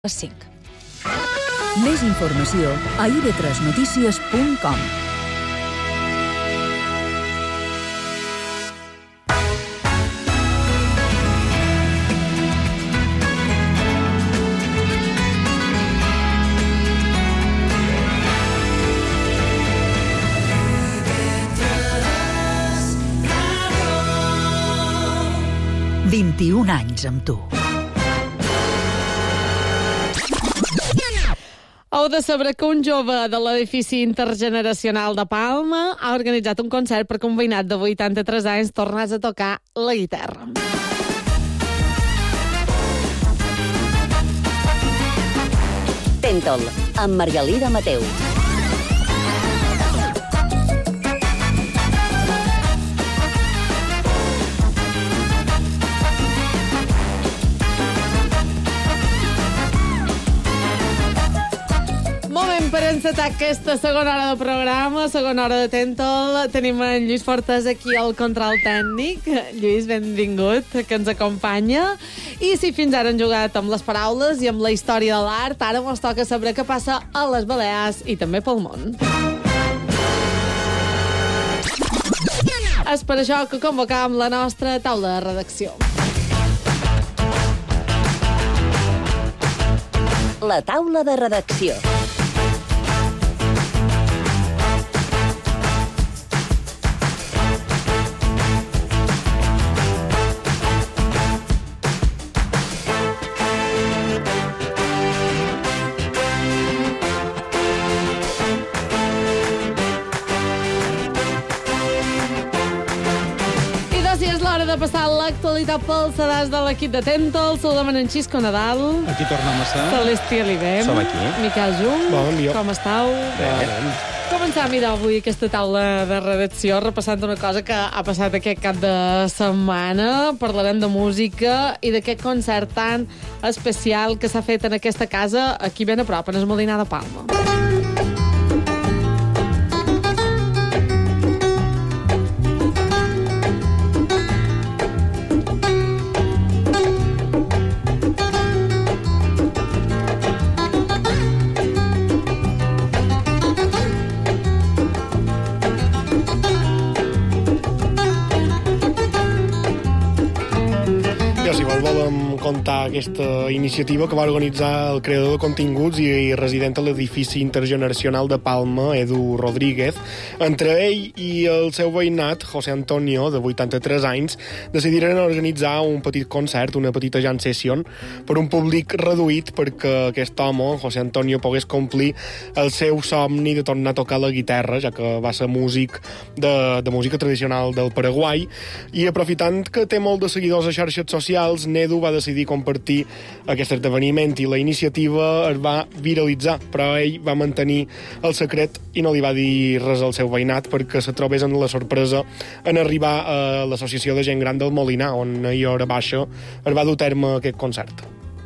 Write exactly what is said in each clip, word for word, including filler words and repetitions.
les cinc. Més informació a i ve tres notícies punt com. vint-i-un anys amb tu. Heu de saber que un jove de l'edifici intergeneracional de Palma ha organitzat un concert perquè un veïnat de vuitanta-tres anys tornés a tocar la guitarra. Tentol, amb Margalida Mateu. Per encetar aquesta segona hora de programa, segona hora de Tentol, tenim en Lluís Fortes aquí al control tècnic. Lluís, benvingut, que ens acompanya. I si fins ara han jugat amb les paraules i amb la història de l'art, ara mos toca saber què passa a les Balears i també pel món. És per això que convocam la nostra taula de redacció. La taula de redacció. De passar l'actualitat pel sedàs de l'equip de Tentol. Saludem en Xisco Nadal. Aquí tornem a ser. Celestí Alibem. Som aquí. Miquel Jung. Bon dia. Com estàu? Bé. Començam avui aquesta taula de redacció repassant una cosa que ha passat aquest cap de setmana. Parlarem de música i d'aquest concert tan especial que s'ha fet en aquesta casa aquí ben a prop, en el Molinar de Palma. Contar aquesta iniciativa que va organitzar el creador de continguts i resident a l'edifici intergeneracional de Palma, Edu Rodríguez. Entre ell i el seu veïnat, José Antonio, de vuitanta-tres anys, decidiren organitzar un petit concert, una petita jam session, per un públic reduït perquè aquest home, José Antonio, pogués complir el seu somni de tornar a tocar la guitarra, ja que va ser músic de, de música tradicional del Paraguai, i aprofitant que té molt de seguidors a xarxes socials, Edu va decidir compartir aquest esdeveniment i la iniciativa es va viralitzar, però ell va mantenir el secret i no li va dir res al seu veïnat perquè se trobés en la sorpresa en arribar a l'associació de gent gran del Molinar, on ahir a hora baixa es va dur a terme aquest concert.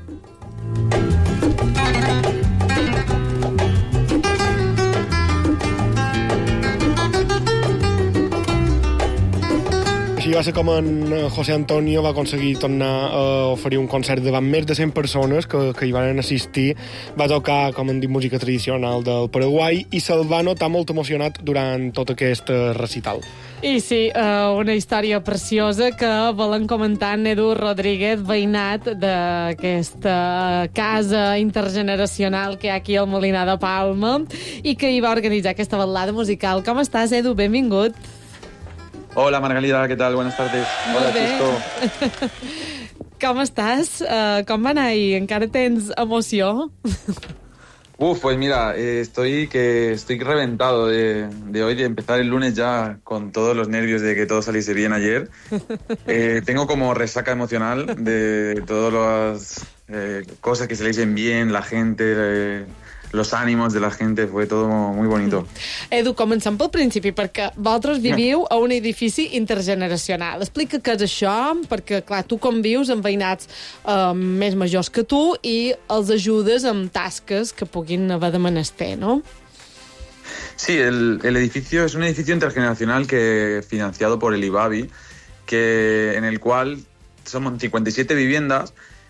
Així va ser com en José Antonio va aconseguir tornar a oferir un concert davant més de cent persones que, que hi van assistir. Va tocar, com hem dit, música tradicional del Paraguai i se'l va notar molt emocionat durant tot aquest recital. I sí, una història preciosa que volen comentar en Edu Rodríguez, veïnat d'aquesta casa intergeneracional que hi ha aquí al Molinar de Palma i que hi va organitzar aquesta ballada musical. Com estàs, Edu? Benvingut. Hola, Margalida, ¿qué tal? Buenas tardes. Hola, Xisco. Com estàs? Uh, com va anar ahir? Encara tens emoció? Uf, pues mira, eh, estoy que estoy reventado de, de hoy, de empezar el lunes ya con todos los nervios de que todo saliese bien ayer. Eh, tengo como resaca emocional de todas las eh, cosas que se le dicen bien, la gente... Eh, los ánimos de la gente, fue todo muy bonito. Edu, comencem pel principi, perquè vosaltres viviu a un edifici intergeneracional. Explica què és això, perquè, clar, tu convius amb veïnats eh, més majors que tu i els ajudes amb tasques que puguin haver de menester, no? Sí, el, el edificio es un edificio intergeneracional que financiado por el IBABI, que, en el cual somos cincuenta y siete viviendas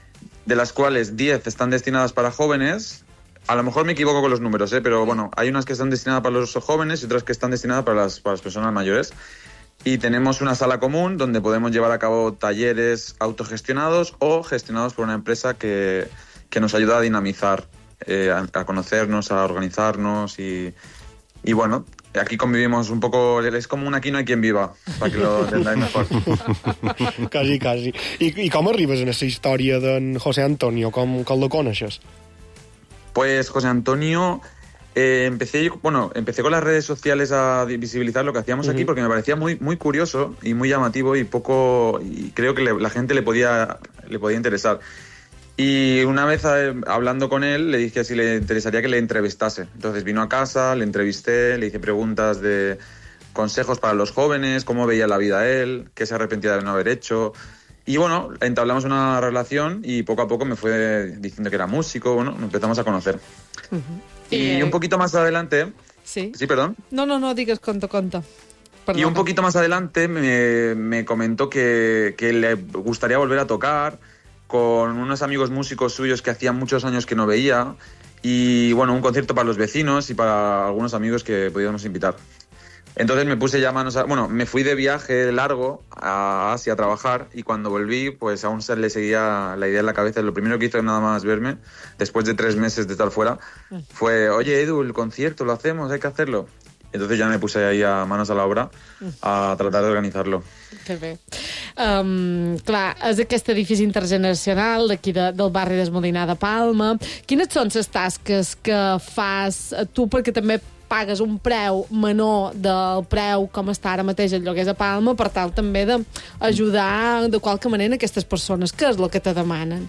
de las cuales diez están destinadas para jóvenes. A lo mejor me equivoco con los números, ¿eh? Pero bueno, hay unas que están destinadas para los jóvenes y otras que están destinadas para las, para las personas mayores. Y tenemos una sala común donde podemos llevar a cabo talleres autogestionados o gestionados por una empresa que, que nos ayuda a dinamizar, eh, a, a conocernos, a organizarnos y, y bueno, aquí convivimos un poco, es como un aquí no hay quien viva, para que lo entendáis mejor. Quasi, quasi. I, I com arribes en aquesta història d'en José Antonio? Com, com lo coneixes? Pues José Antonio, eh, empecé, bueno, empecé con las redes sociales a visibilizar lo que hacíamos aquí, uh-huh, porque me parecía muy, muy curioso y muy llamativo y poco, y creo que le, la gente le podía, le podía interesar. Y una vez eh, hablando con él, le dije si le interesaría que le entrevistase. Entonces vino a casa, le entrevisté, le hice preguntas de consejos para los jóvenes, cómo veía la vida él, qué se arrepentía de no haber hecho. Y bueno, entablamos una relación y poco a poco me fue diciendo que era músico, bueno, nos empezamos a conocer. Uh-huh. Y, y un poquito más adelante... Sí. Sí, perdón. No, no, no, digues, conta, conta. Perdona. Y un poquito más adelante me, me comentó que, que le gustaría volver a tocar con unos amigos músicos suyos que hacían muchos años que no veía y bueno, un concierto para los vecinos y para algunos amigos que podíamos invitar. Entonces me puse ya manos a... Bueno, me fui de viaje largo a Asia a trabajar y cuando volví, pues aún se le seguía la idea en la cabeza. Lo primero que hizo nada más verme, después de tres meses de estar fuera, fue, oye, Edu, el concierto lo hacemos, hay que hacerlo. Entonces ja me puse ahí a manos a l'obra a tratar d'organitzar-lo. Que bé. Um, clar, és aquest edifici intergeneracional d'aquí de, del barri d'Esmodinar de Palma. Quines són les tasques que fas tu, perquè també pagues un preu menor del preu com està ara mateix el lloguer a Palma, per tal també d'ajudar de qualque manera aquestes persones? Què és el que te demanen?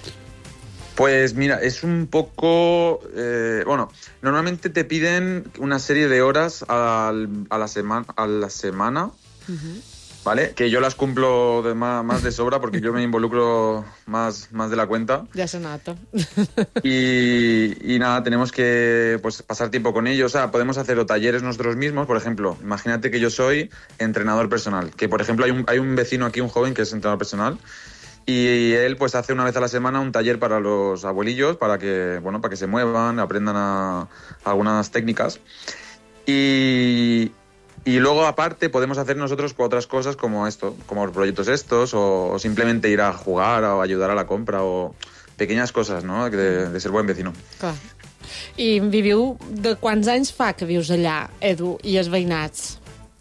Pues mira, es un poco... Eh, bueno, normalmente te piden una serie de horas al, a, la sema, a la semana, uh-huh, ¿vale? Que yo las cumplo de más, más de sobra porque yo me involucro más, más de la cuenta. Ya se nota. Y, y nada, tenemos que pues, pasar tiempo con ellos. O sea, podemos hacer talleres nosotros mismos. Por ejemplo, imagínate que yo soy entrenador personal. Que, por ejemplo, hay un, hay un vecino aquí, un joven que es entrenador personal. Y él pues hace una vez a la semana un taller para los abuelillos para que, bueno, para que se muevan, aprendan a, a algunas técnicas. Y, y luego aparte podemos hacer nosotros otras cosas como esto, como los proyectos estos, o, o simplemente ir a jugar o ayudar a la compra, o pequeñas cosas, ¿no?, de, de ser buen vecino. Clar. I viviu... De quants anys fa que vius allà, Edu, i els veïnats?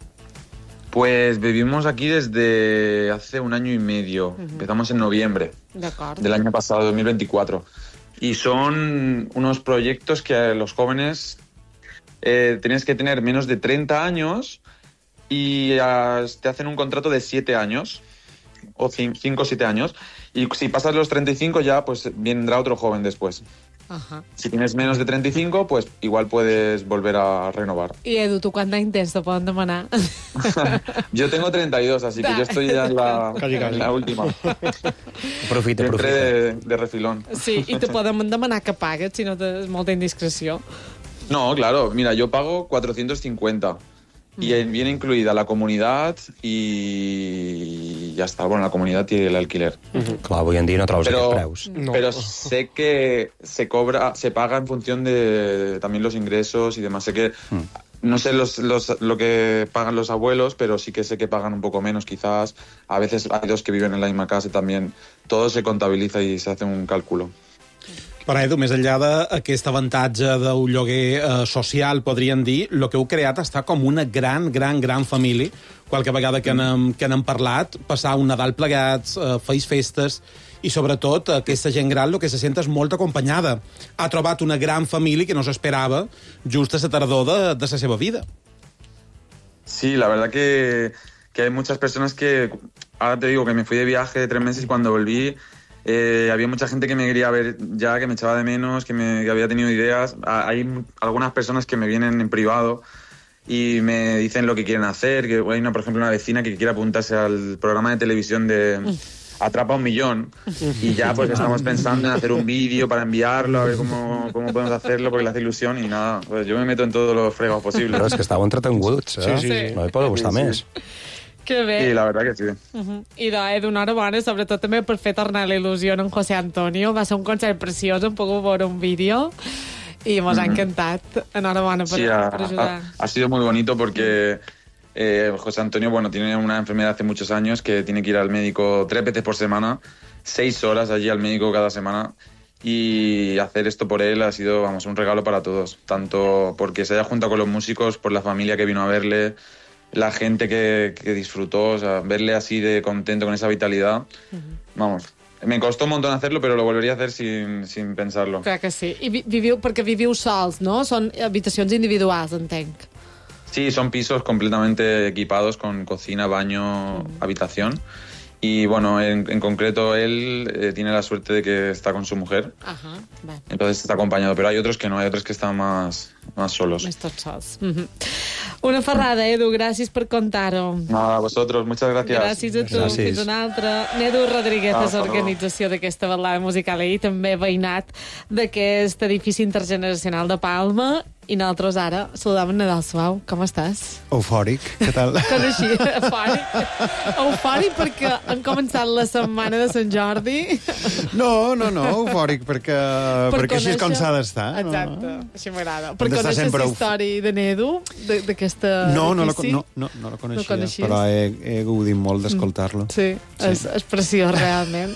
Pues vivimos aquí desde hace un año y medio. Uh-huh. Empezamos en noviembre del año pasado, dos mil veinticuatro. Y son unos proyectos que los jóvenes eh, tienes que tener menos de treinta años y uh, te hacen un contrato de siete años, o cinco o siete años. Y si pasas los treinta y cinco ya, pues vendrá otro joven después. Uh-huh. Si tienes menos de treinta y cinco, pues igual puedes volver a renovar. I Edu, tu quant d'any tens? Te poden demanar? Yo tengo treinta y dos, así que yo estoy ya en la, en la última. Aprofita, aprofita. De, de refilón. Sí, i te poden demanar que pagues, si no és molta indiscreció. No, claro, mira, yo pago cuatrocientos cincuenta. Y viene incluida la comunidad y ya está. Bueno, la comunidad y el alquiler. Uh-huh. Clar, avui en dia no trobes aquests preus. No. Pero sé que se cobra, se paga en función de también los ingresos y demás. Sé que, mm. no sé los, los, lo que pagan los abuelos, pero sí que sé que pagan un poco menos quizás. A veces hay dos que viven en la misma casa y también todo se contabiliza y se hace un cálculo. Però, Edu, més enllà d'aquest avantatge del lloguer eh, social, podríem dir, el que heu creat està com una gran, gran, gran família. Qualque vegada que n'hem, que n'hem parlat, passar un Nadal plegats, eh, feis festes, i sobretot aquesta gent gran el que se sent és molt acompanyada. Ha trobat una gran família que no s'esperava just a la tardor de, de la seva vida. Sí, la verdad que, que hay muchas personas que... Ahora te digo que me fui de viaje de tres meses y cuando volví... Eh, había mucha gente que me quería ver ya, que me echaba de menos, que, me, que había tenido ideas. Hay algunas personas que me vienen en privado y me dicen lo que quieren hacer. Que hay una, por ejemplo, una vecina que quiere apuntarse al programa de televisión de Atrapa un Millón y ya pues estamos pensando en hacer un vídeo para enviarlo, a ver cómo, cómo podemos hacerlo, porque le hace ilusión y nada, pues yo me meto en todos los fregados posibles. Però és que estàu entretenguts, eh? Sí, sí, sí. No hi podeu estar sí, més. sí. Que bé. Sí, la verdad que sí. Uh-huh. I de, eh, d'enhorabona, sobretot també per fer tornar la il·lusió en José Antonio. Va ser un concert preciós, hem pogut veure un vídeo i mos uh-huh. ha encantat. Enhorabona per, sí, ha, per ayudar. Ha, ha sido muy bonito porque eh, José Antonio, bueno, tiene una enfermedad hace muchos años que tiene que ir al médico tres veces por semana, seis horas allí al médico cada semana. Y hacer esto por él ha sido, vamos, un regalo para todos. Tanto porque se haya juntado con los músicos, por la familia que vino a verle, la gente que, que disfrutó, o sea, verle así de contento, con esa vitalidad. Uh-huh. Vamos, me costó un montón hacerlo, pero lo volvería a hacer sin, sin pensarlo. Clar que sí. I vi- viviu, perquè viviu sols, no? Són habitacions individuals, entenc. Sí, son pisos completamente equipados con cocina, baño, uh-huh. habitación. Y bueno, en, en concreto él eh, tiene la suerte de que está con su mujer. Ajá, vale. Entonces está acompañado, pero hay otros que no, hay otros que están más, más solos. Més tots sols. Mm-hmm. Una ferrada, Edu, gràcies per contar-ho. Nada, a vosotros, muchas gracias. Gràcies a tu. Gràcies. Fins una altra. Edu Rodríguez Ah, és l'organització d'aquesta balada musical i també veïnat d'aquest edifici intergeneracional de Palma. I nosaltres ara saludam en Nadal Suau. Com estàs? Eufòric, què tal? Com així? Eufòric? Eufòric perquè han començat la setmana de Sant Jordi. No, no, no, eufòric, perquè, Per perquè així és com conèixer- s'ha d'estar. Exacte, No? així m'agrada. Hem Per d'estar conèixer sempre la euf- història de Nedu, de- d'aquesta No, no la, edifici. no, no, no la coneixia, No coneixies? però he, he gaudit molt d'escoltar-lo. Sí, sí. És, és preciós, realment.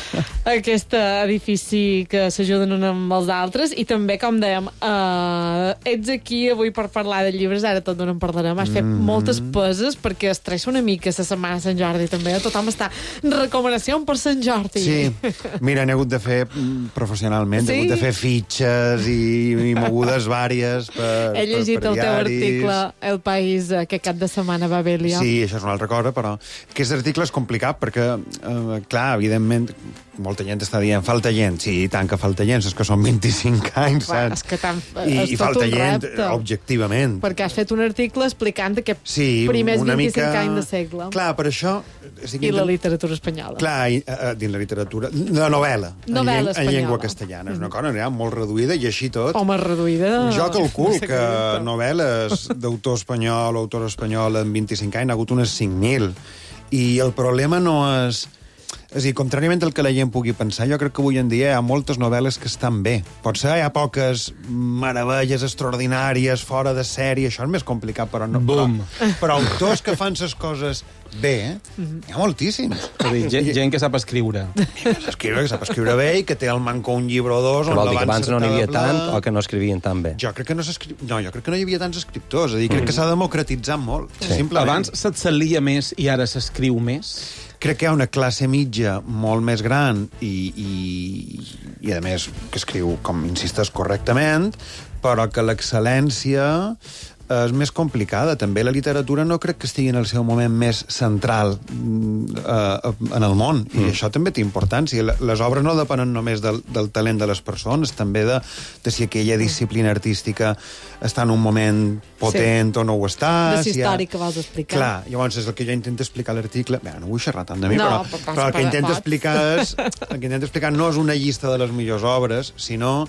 Aquest edifici que s'ajuden uns amb els altres i també, com dèiem, eh, ets aquí avui per parlar de llibres, ara tot d'on en parlarem. Has fet Mm-hmm. moltes peses perquè estressa una mica la setmana de Sant Jordi, també. Tothom està recomanació per Sant Jordi. Sí, mira, n'he hagut de fer mm, professionalment, Sí? he hagut de fer fitxes i, i mogudes vàries per, He llegit per, per el teu diaris. article El País aquest cap de setmana va bé liar. Sí, això és una altra cosa, però aquest article és complicat perquè, eh, clar, evidentment, molta gent està dient falta gent. Sí, i tant que falta gent, és que són vint-i-cinc anys, Clar, saps? és que tan, I, és i tot falta un gent, repte. objectivament. Perquè has fet un article explicant aquests Sí, primers una vint-i-cinc mica... anys de segle. Clar, per això... O sigui, I la intent- literatura espanyola. Clar, i, uh, dins la literatura... La novel·la. Novel·la en, llen- en espanyola. llengua castellana. És una cosa ja, molt reduïda i així tot. Home, reduïda... Jo calcul no sé que què dir-te. novel·les d'autor espanyol o autor espanyol en vint-i-cinc anys n'ha hagut unes cinc mil. I el problema no és... És a dir, contràriament al que la gent pugui pensar, jo crec que avui en dia hi ha moltes novel·les que estan bé. Potser hi ha poques meravelles extraordinàries, fora de sèrie, això és més complicat, però no. Bum. Però, però autors que fan ses coses bé, eh? Hi ha moltíssims. És a dir, gent, gent que sap escriure. Escriure, que sap escriure bé i que té al manco un llibre o dos Que on vol la dir que van abans no n'hi havia encertar de tant ple. o que no escrivien tan bé. Jo crec que no s'escri... No, jo crec que no hi havia tants escriptors. És a dir, crec que s'ha democratitzat molt. Sí. Simplement. Abans se't salia més i ara s'escriu més? Crec que hi ha una classe mitja molt més gran i, i, i a més, que escriu, com insistes, correctament, però que l'excel·lència és més complicada. També la literatura no crec que estigui en el seu moment més central mm, eh, en el món, i Mm. això també té importància. Le- Les obres no depenen només del, del talent de les persones, també de, de si aquella disciplina artística està en un moment potent o no ho està. De si si hi ha- històric que vols explicar. Clar, llavors és el que jo intento explicar a l'article. Bé, no vull xerrar tant de mi, No, però, però però, pots, el que intento pots. explicar és, el que intento explicar no és una llista de les millors obres, sinó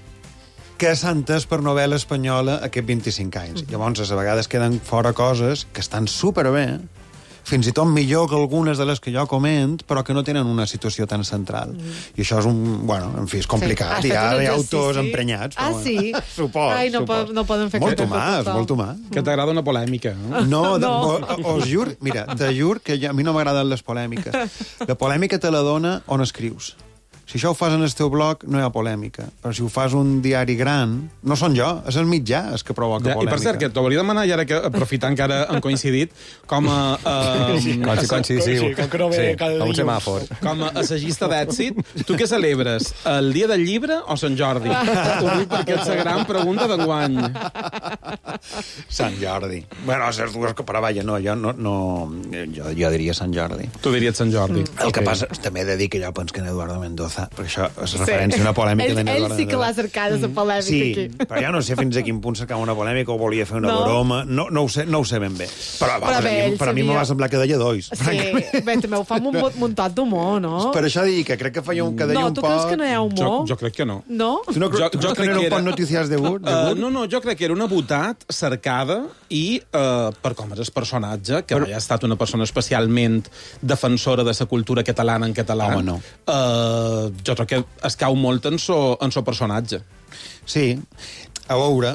que s'ha entès per novel·la espanyola aquests vint-i-cinc anys. Mm-hmm. Llavors, a vegades queden fora coses que estan superbé, fins i tot millor que algunes de les que jo coment, però que no tenen una situació tan central. I això és un... Bueno, en fi, és complicat. Has Hi fet ha, un hi ha exercici? autors emprenyats. Ah, però, sí? bueno, supos, Ai, no, supos. po- no poden fer Molt aquest humà, és total. molt humà. Que t'agrada una polèmica, no? No, de, No. no. Us jur, mira, te jur que ja, a mi no m'agraden les polèmiques. La polèmica te la dona on escrius. Si això ho fas en el teu blog, no hi ha polèmica. Però si ho fas un diari gran, no són jo, és el mitjà el que provoca Ja, I polèmica. per cert, que t'ho hauria de demanar, i ara que aprofitant que ara han coincidit, com a... Uh, Com si coincidiu. Sí, com que no ve cada com un dilluns. semàfor. com a assagista d'èxit, tu què celebres? El dia del llibre o Sant Jordi? Ho dic perquè és la gran pregunta d'enguany. Sant Jordi. Bueno, les dues, però vaja, no, jo no, no jo, jo diria Sant Jordi. Tu diries Sant Jordi. El que passa, també he de dir que jo penso que en Eduardo Mendoza Mendoza, perquè això és referència a una polèmica ell, d'Inés ell García sí que l'ha cercada, la polèmica, sí, aquí. però jo no sé fins a quin punt cercava una polèmica o volia fer una No. broma. No, no, ho sé, no ho sé ben bé. Però, Però vamos, bé, a ell mi, per a mi sabia- m'ho va semblar que deia dois. Sí, bé, també ho fa amb un mo- muntat d'humor, no? Per això dic que crec que feia un, que deia No, un tu poc... creus que no hi ha Jo, humor? jo crec que no. No? Tu no, Jo- tu jo creus que crec no que era un era- poc noticias de Wood? De Uh, Wood? no, no, jo crec que era una botat cercada i uh, per com és el personatge, que mai ha estat una persona especialment defensora de la cultura catalana en català. Home, no. Uh, jo crec que es cau molt en so, en so personatge. Sí. A veure,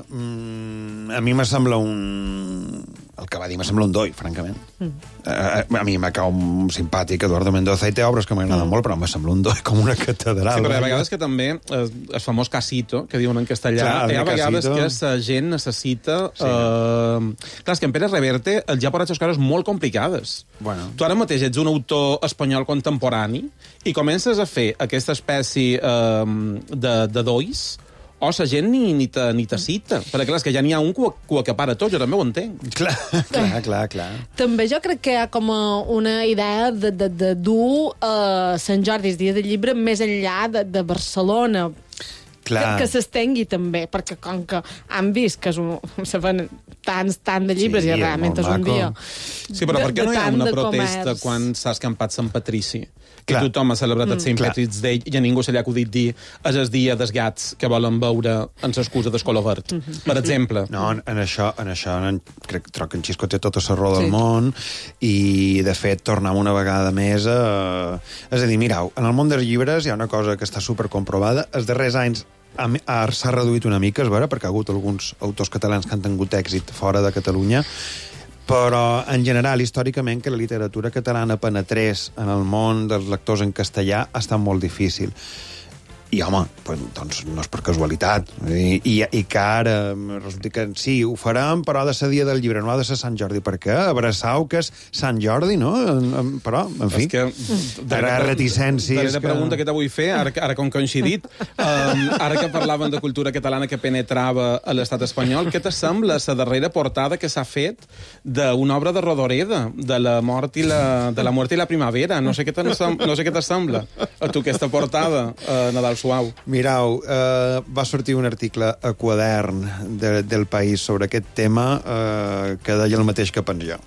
mm, a mi me sembla un... El que va dir me sembla un doi, francament. Mm. A, a mi me cau simpàtic Eduardo Mendoza i té obres que m'agraden mm. molt, però me sembla un doi com una catedral. Sí, però hi ha vegades que també eh, el famós casito, que diuen en castellà, Clar, hi ha el vegades casito. que la gent necessita... Sí. Eh... Clar, és que en Pere Reverte el ja porta coses molt complicades. Bueno. Tu ara mateix ets un autor espanyol contemporani i comences a fer aquesta espècie eh, de, de dois o la gent ni, ni, te, ni te cita. Perquè clar, és que ja n'hi ha un que ho, que ho acapara tot, jo també ho entenc. Clar, clar, clar, clar. També jo crec que hi ha com a una idea de, de, de dur uh, Sant Jordi, el dia del llibre, més enllà de, de Barcelona. Clar. Que, que s'estengui també, perquè com que han vist que és un, se fan tants, tant de llibres Sí, i realment molt és un maco. dia Sí, però de, per què no hi ha tant una de protesta comerç? quan s'ha escampat Sant Patrici? Que Clar. tothom ha celebrat el Saint Clar. Patrick's Day i a ningú se li ha acudit dir és el dia dels gats que volen veure en l'excusa del color verd, per exemple. No, en, en això, en això en, crec troc que en Xisco té tota la raó del Sí. món i, de fet, tornem una vegada més a... És a dir, mirau, en el món dels llibres hi ha una cosa que està supercomprovada. Els darrers anys a mi- a- s'ha reduït una mica, és vera, perquè ha hagut alguns autors catalans que han tingut èxit fora de Catalunya, però, en general, històricament, que la literatura catalana penetrés en el món dels lectors en castellà ha estat molt difícil. I, home, pues, doncs no és per casualitat. I, i, i que ara resulta que sí, ho farem, però ha de ser dia del llibre, no ha de ser Sant Jordi. Per què? Abraçau, que és Sant Jordi, no? En, en, però, en fi, És que... darrere reticències... Darrera pregunta que te vull fer, ara, ara com coincidit, um, ara que parlaven de cultura catalana que penetrava a l'estat espanyol, què te sembla la darrera portada que s'ha fet d'una obra de Rodoreda, de la mort i la, de la mort i la primavera? No sé què te, no sé què te sembla a tu aquesta portada, uh, Nadal Suau. Mirau, eh, va sortir un article a Quadern de, del País sobre aquest tema eh, que deia el mateix que penso jo.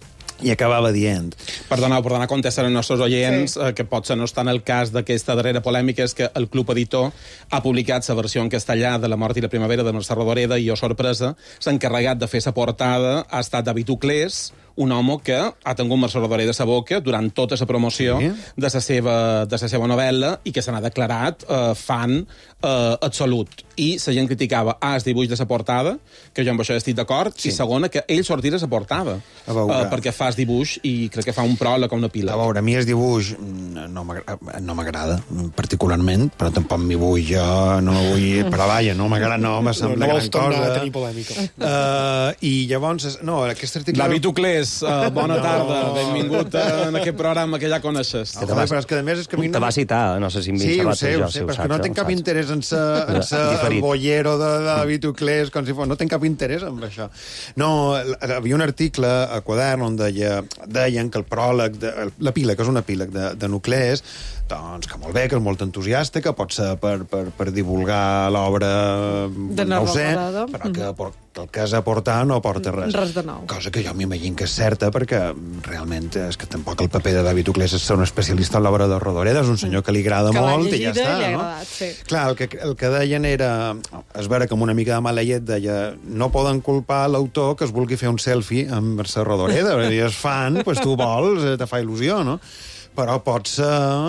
I acabava dient... Perdoneu, per donar compte als nostres oients, sí. eh, que potser no està en el cas d'aquesta darrera polèmica, és que el Club Editor ha publicat la versió en castellà de La mort i la primavera de Mercè Rodoreda i, oh, sorpresa, s'ha encarregat de fer la portada ha estat David Uclés, un home que ha tingut Mercè Rodoreda a sa boca durant tota la promoció Sí. de la seva, de la seva novel·la i que se n'ha declarat eh, fan eh, absolut. I la gent criticava, A, el dibuix de la portada, que jo amb això estic d'acord, sí. I segona, que ell sortira a la portada. A veure. Eh, perquè fa el dibuix i crec que fa un pròleg o una pila. A veure, a mi el dibuix no m'agrada, no m'agrada particularment, però tampoc m'hi vull jo, no vull... Però vaja, no m'agrada, no me No, sembla no gran vols tornar cosa. a tenir polèmica. Uh, I llavors, no, aquest article... David Uclés, uh, bona No. tarda, benvingut uh, en aquest programa que ja coneixes. Ah, home, però és que a més és que a mi Te va citar, no sé si em Sí, vinc ho sabat sé, jo, ho si sé, ho però és que saps, no eh, tinc ho cap saps. interès en sa, en sa Diferit. el bollero de David Uclés, com si fos... No tinc cap interès en això. No, hi havia un article a Quadern on deia, deien que el pròleg, de, la pila, que és una píleg de, de Nuclés, doncs que molt bé, que és molt entusiasta, que pot ser per, per, per divulgar l'obra, De no ho sé, Narvagadada. però que, por- que el que has aportat no aporta res. Res de nou. Cosa que jo m'imagino que és certa, perquè realment és que tampoc el paper de David Uclés és ser un especialista en l'obra de Rodoreda, és un senyor que li agrada Que l'ha molt i ja llegida està, i li ha no? agradat, sí. Clar, el que, el que deien era... És vera que amb una mica de mala llet deia no poden culpar l'autor que es vulgui fer un selfie amb Mercè Rodoreda. Si és fan, doncs tu vols, eh, te fa il·lusió, no? Però pot ser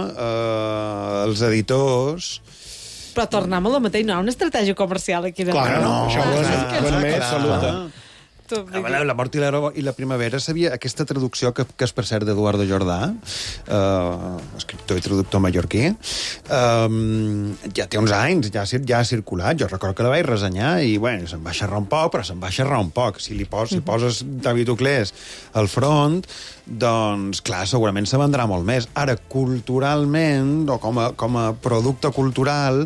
eh, els editors... Però tornem a la mateixa, no hi ha una estratègia comercial aquí de Clar, no, això ho és- és que ho és no- més, absoluta. Tu, La, la mort i la, i la primavera sabia aquesta traducció que, que és per cert d'Eduardo Jordà, eh, escriptor i traductor mallorquí, eh, ja té uns anys, ja, ha- ja ha circulat. Jo recordo que la vaig ressenyar i, bueno, se'n va xerrar un poc, però se'n va xerrar un poc. Si li pos, si poses David Uclés al front, doncs, clar, segurament se vendrà molt més. Ara, culturalment, o com a, com a producte cultural,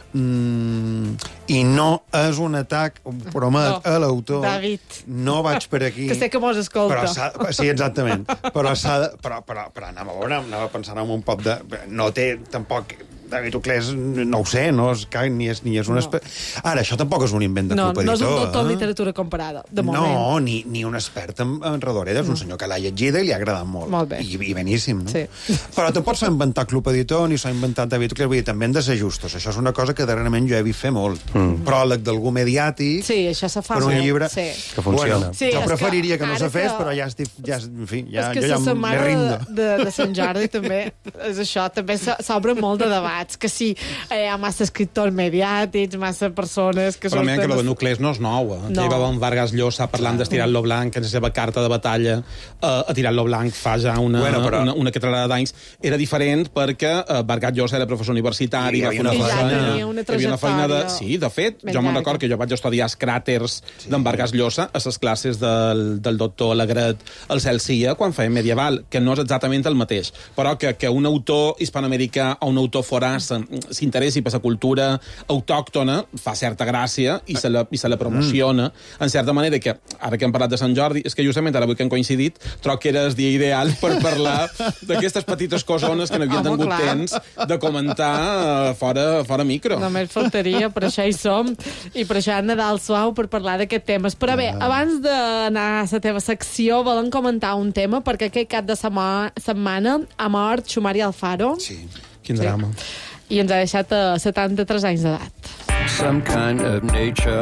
Mm, i no és un atac, ho promet, No, a l'autor. David. No vaig per aquí. Que sé que mos escolta. Però s'ha- sí, exactament. Però, s'ha de, però, però, però anem a veure, anem a pensar en un poc de... No té tampoc David Uclés, no ho sé, no és, ni és, ni és un... No. Espe... Ara, això tampoc és un invent de no, Club Editor. No és un doctor eh? en literatura comparada, de moment. No, ni, ni un expert en, en Redoreda, és un senyor que l'ha llegida i li ha agradat molt. Molt bé. I, i beníssim, no? Sí. Però tampoc s'ha inventat Club Editor ni s'ha inventat David Uclés, vull dir, també hem de ser justos. Això és una cosa que darrerament jo he vist fer molt. Mm. Pròleg d'algú mediàtic... Sí, això se fa per un molt. llibre... Sí. Que funciona. Bueno, sí, jo preferiria que, que no se fes, que... però ja estic... Ja, en fi, ja, és que jo ja la me setmana rindo. de, de Sant Jordi també és això, també s'obren molt de debats, que sí, eh, hi ha massa escriptors mediàtics, massa persones que però surten... Però que el de Nuclés no és nou, eh? No. Ja hi va en Vargas Llosa parlant d'estirar-lo blanc, en la seva carta de batalla eh, a tirar-lo blanc fa ja una, bueno, però... una, una quetrada d'anys. Era diferent perquè eh, Vargas Llosa era professor universitari, I va hi fer una havia una feina... feina. Una hi havia una feina de... trajectòria Sí, de fet, ben jo me'n llarga. record que jo vaig estudiar els cràters sí. d'en Vargas Llosa a les classes del, del doctor Alegret al Celsia quan feia medieval, que no és exactament el mateix, però que, que un autor hispanoamericà o un autor forà s'interessi per la cultura autòctona fa certa gràcia i se la, i se la promociona mm. en certa manera que, ara que hem parlat de Sant Jordi, és que justament ara avui que hem coincidit, trobo que era el dia ideal per parlar d'aquestes petites cosones que no havien tingut temps de comentar uh, fora, fora micro. Només faltaria, per això hi som, i per això Nadal Suau per parlar d'aquests temes. Però bé, abans d'anar a la teva secció, volem comentar un tema, perquè aquest cap de setmana, setmana ha mort Xumari Alfaro. Sí. Quin sí. drama. I ens ha deixat a setanta-tres anys d'edat. Some kind of nature,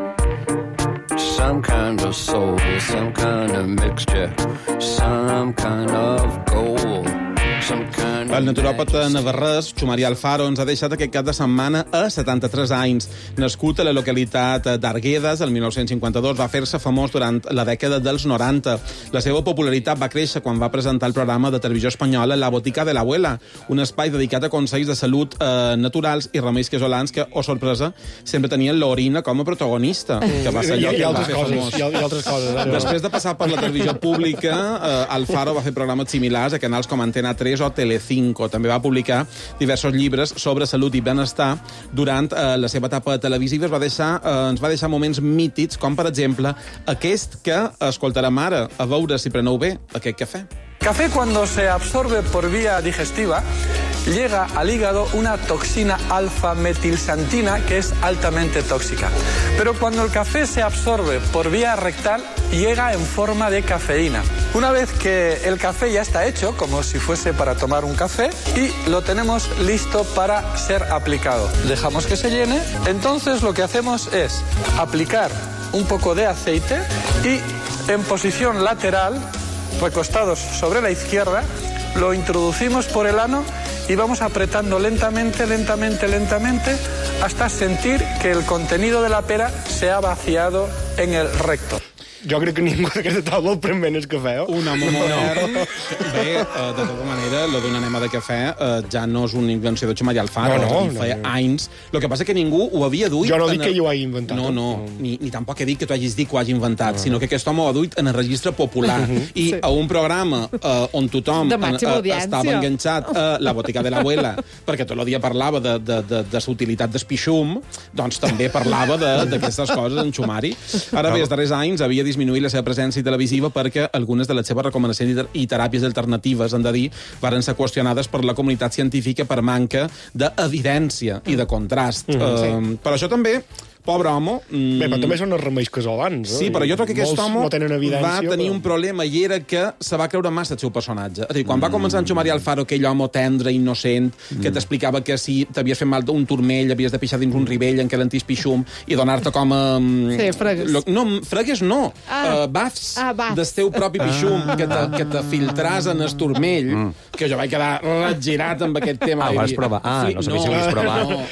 some kind of soul, some kind of mixture, some kind of gold. El naturòpata navarrès Xumari Alfaro ens ha deixat aquest cap de setmana a setanta-tres anys. Nascut a la localitat d'Arguedes, el mil nou-cents cinquanta-dos, va fer-se famós durant la dècada dels noranta. La seva popularitat va créixer quan va presentar el programa de televisió espanyola La botica de l'abuela, un espai dedicat a consells de salut eh, naturals i remeis casolans que, oh sorpresa, sempre tenien l'orina com a protagonista. Que va ser allò I, i, que va altres fer coses, famós. i, i altres coses. Eh? Després de passar per la televisió pública, eh, Alfaro va fer programes similars a canals com Antena tres o Telecinco. També va publicar diversos llibres sobre salut i benestar. Durant eh, la seva etapa televisiva es va deixar, eh, ens va deixar moments mítics, com per exemple aquest que escoltarem ara, a veure si preneu bé aquest cafè. Café, cuando se absorbe por vía digestiva, llega al hígado una toxina alfa-metilsantina que es altamente tóxica. Pero cuando el café se absorbe por vía rectal, llega en forma de cafeína. Una vez que el café ya está hecho, como si fuese para tomar un café, y lo tenemos listo para ser aplicado. Dejamos que se llene, entonces lo que hacemos es aplicar un poco de aceite y en posición lateral, recostados sobre la izquierda, lo introducimos por el ano y vamos apretando lentamente, lentamente, lentamente hasta sentir que el contenido de la pera se ha vaciado en el recto. Jo crec que ningú d'aquesta taula el pren menys cafè, eh? Un home modern. Bé, eh, de tota manera, lo d'un anema de cafè eh, ja no és una invenció de Xumari Alfaro, no, no, no, feia no. anys. El que passa que ningú ho havia duit... Jo no dic el... que jo ho hagi inventat. No, no, ni, ni tampoc he dit que tu hagis dit que ho hagi inventat, no. sinó que aquest home ho ha duit en el registre popular. Uh -huh. I sí. a un programa eh, on tothom en, eh, estava enganxat a La botica de l'abuela, perquè tot el dia parlava de, de, de, de la utilitat d'espixum, doncs també parlava d'aquestes coses en Xumari. Ara bé, els darrers anys havia disminuït la seva presència televisiva perquè algunes de les seves recomanacions i teràpies alternatives, han de dir, varen ser qüestionades per la comunitat científica per manca d'evidència i de contrast. Mm, uh, sí. Per això també pobre home... Mm... Bé, però també són els remeis casolans. Sí, però jo crec que aquest home no tenen va tenir però... un problema i era que se va creure massa el seu personatge. És a dir, quan mm. va començar en Xumari Alfaro, aquell home tendre, innocent, mm. que t'explicava que si t'havies fet mal d'un turmell, havies de pixar dins un ribell en què l'antís pixum i donar-te com a... Sí, fregues. Lo... No, fregues no. Ah. Uh, bafs, ah, bafs del teu propi pixum, ah. que, te, que te filtràs en el turmell, mm. que jo vaig quedar regirat amb aquest tema. Ah, vas provar. Ah, no sabia si ho havies provat. No,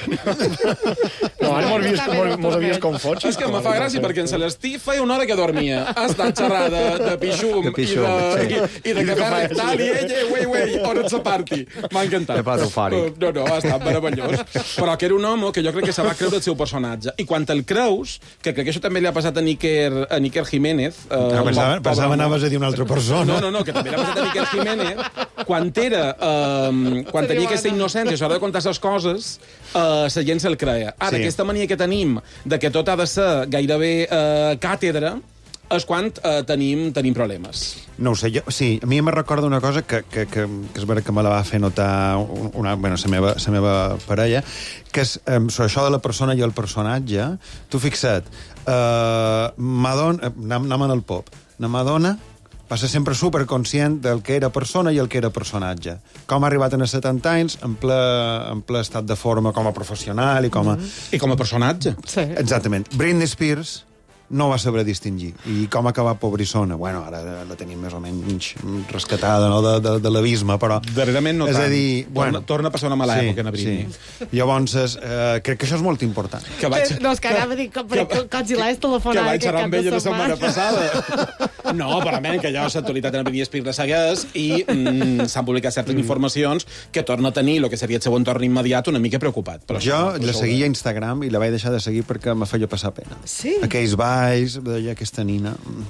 no ara mos havies com fots. És que me fa gràcia, perquè en Celestí feia una hora que dormia. Ha estat xerrada de, de pixum, de pixum i de, sí. i, i de cafè rectal, i ella, uei, uei, on ets a party. M'ha encantat. De pas eufòric. No, no, ha estat meravellós. Però que era un home que jo crec que se va creure el seu personatge. I quan el creus, que crec que això també li ha passat a Níker, a Níker Jiménez... Eh, no, pensava, pensava anaves a dir una altra persona. No, no, no, que també li ha passat a Níker Jiménez. Quan era... Eh, quan tenia aquesta innocència, a l'hora de contar les coses, eh, la gent se'l creia. Ara, sí. aquesta mania que tenim de que tot ha de ser gairebé eh, càtedra, és quan eh, tenim, tenim problemes. No ho sé, jo, sí, a mi me recorda una cosa que, que, que, que és vera que me la va fer notar una, bueno, la meva, la meva parella, que és eh, sobre això de la persona i el personatge. Tu fixa't, eh, Madonna, anem, anem en el pop, la Madonna va ser sempre superconscient del que era persona i el que era personatge. Com ha arribat a setanta anys, en ple, en ple estat de forma com a professional i com a... Mm-hmm. I com a personatge. Sí. Exactament. Britney Spears no va saber distingir. I com acabar pobrissona? Bueno, ara la tenim més o menys rescatada, no?, de, de, de l'abisme, però... Darrerament no és tant. a dir, bueno, torna, torna a passar una mala sí, època, en Britney. Sí. Llavors, eh, crec que això és molt important. Que vaig... No, és que anava a dir com, que, com, com si l'has telefonat que vaig xerrar amb ella la setmana passada. passada. No, però almenys que allò l'actualitat en Britney Spears la segueix i mm, s'han publicat certes mm. informacions que torna a tenir el que seria el seu entorn immediat una mica preocupat. Però jo això, la seguia a Instagram i la vaig deixar de seguir perquè me feia passar pena. Sí? Aquells balls, deia aquesta nina...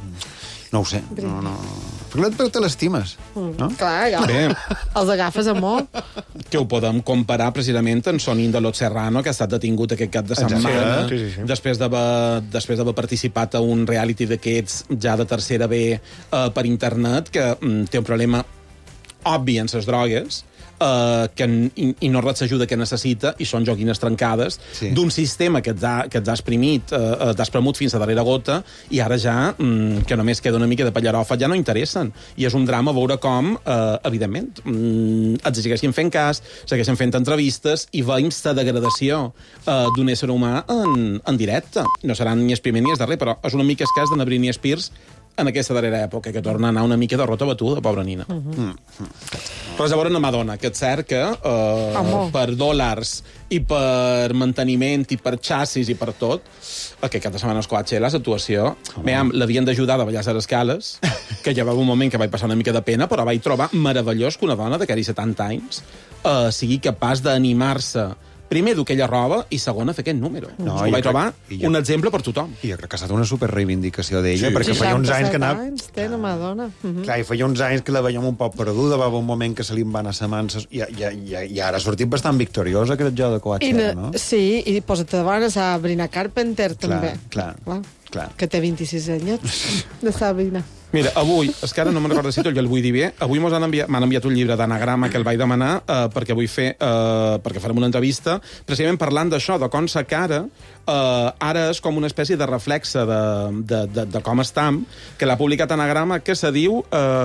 No ho sé. No, no. Perquè te l'estimes, no? Clar, ja. Bé. Els agafes a molt. Que ho podem comparar precisament amb Sonin de Lot Serrano, que ha estat detingut aquest cap de setmana, sí, sí, sí. després d'haver després d'haver participat a un reality d'aquests ja de tercera B eh, per internet, que mm, té un problema obvi en les drogues, Uh, que, i, i no res l'ajuda que necessita, i són joguines trencades sí. d'un sistema que ets ha, que ets ha exprimit, uh, t'has premut fins a darrera gota, i ara ja, um, que només queda una mica de pallarofa, ja no interessen. I és un drama veure com, uh, evidentment, um, et segueixen fent cas, segueixen fent entrevistes, i veiem la degradació uh, d'un ésser humà en, en directe. No seran ni el primer ni el darrer, però és una mica escàs de Britney Spears en aquesta darrera època, que torna a anar una mica de rota batuda, pobra nina. Uh-huh. Mm. Però és a veure una Madonna, que és cert que uh, per dòlars i per manteniment i per xassis i per tot, aquest cap de setmana a Coachella, l'actuació, oh. l'havien d'ajudar de ballar a les escales, que ja va un moment que vaig passar una mica de pena, però vaig trobar meravellós que una dona de quasi setanta anys uh, sigui capaç d'animar-se primer d'aquella roba i segona fer aquest número. No, ho vaig trobar jo, un exemple per tothom. I jo crec que ha estat una superreivindicació d'ella, sí, perquè feia uns anys que anava... anys té la Madonna. Uh -huh. Clar, i feia uns anys que la veiem un poc perduda, va haver un moment que se li en van a manses, i, i, i, i ara ha sortit bastant victoriosa aquest joc de Coachella, no? Sí, i posa't de bona Sabrina Carpenter, clar, també. Clar, clar, clar. Que té vint-i-sis anys, de Sabrina. Mira, avui, és que ara no me'n recordo si el vull dir bé, avui m'han enviat, enviat un llibre d'anagrama que el vaig demanar eh, perquè vull fer, eh, perquè farem una entrevista, precisament parlant d'això, de com sa cara eh, ara és com una espècie de reflexe de, de, de, de com estam, que l'ha publicat Anagrama, que se diu...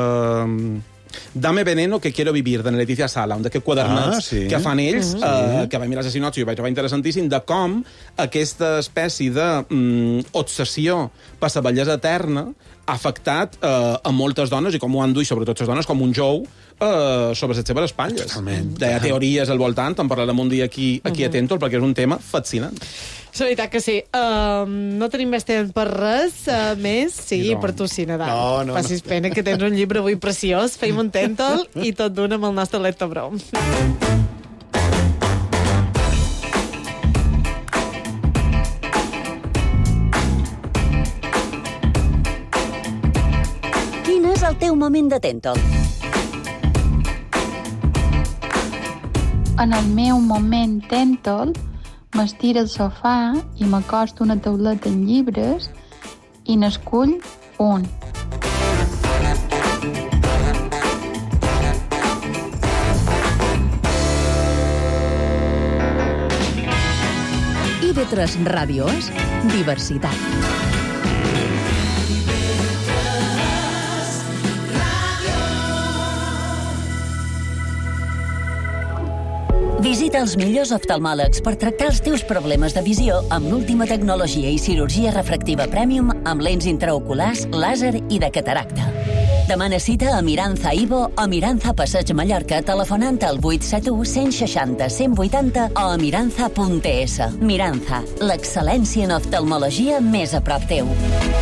Eh, Dame veneno que quiero vivir, de Leticia Sala, un d'aquests quadernats ah, sí. que fan ells, uh-huh. eh, que va mirar Assassinots i ho vaig trobar interessantíssim, de com aquesta espècie de mm, obsessió per la bellesa eterna ha afectat eh, a moltes dones, i com ho han duit, sobretot les dones, com un jou eh, sobre les seves espatlles. Totalment. Hi ha teories al voltant, en parlarem un dia aquí, aquí uh-huh. a Tèntol, perquè és un tema fascinant. És veritat que sí. Uh, no tenim més temps per res uh, més. Sí, per tu sí, Nadal. No, no, Facis no. pena que tens un llibre avui preciós. Feim un Tèntol i tot d'una amb el nostre Lectobrom. Quin és el teu moment de Tèntol? En el meu moment Tèntol m'estira al sofà i m'acosto una tauleta amb llibres i n'escull un. I V tres Ràdio és diversitat. Visita els millors oftalmòlegs per tractar els teus problemes de visió amb l'última tecnologia i cirurgia refractiva Premium amb lents intraoculars, làser i de cataracta. Demana cita a Miranza Ivo o Miranza Passeig Mallorca telefonant al vuit set u, cent seixanta, cent vuitanta o a miranza punt es. Miranza, l'excel·lència en oftalmologia més a prop teu.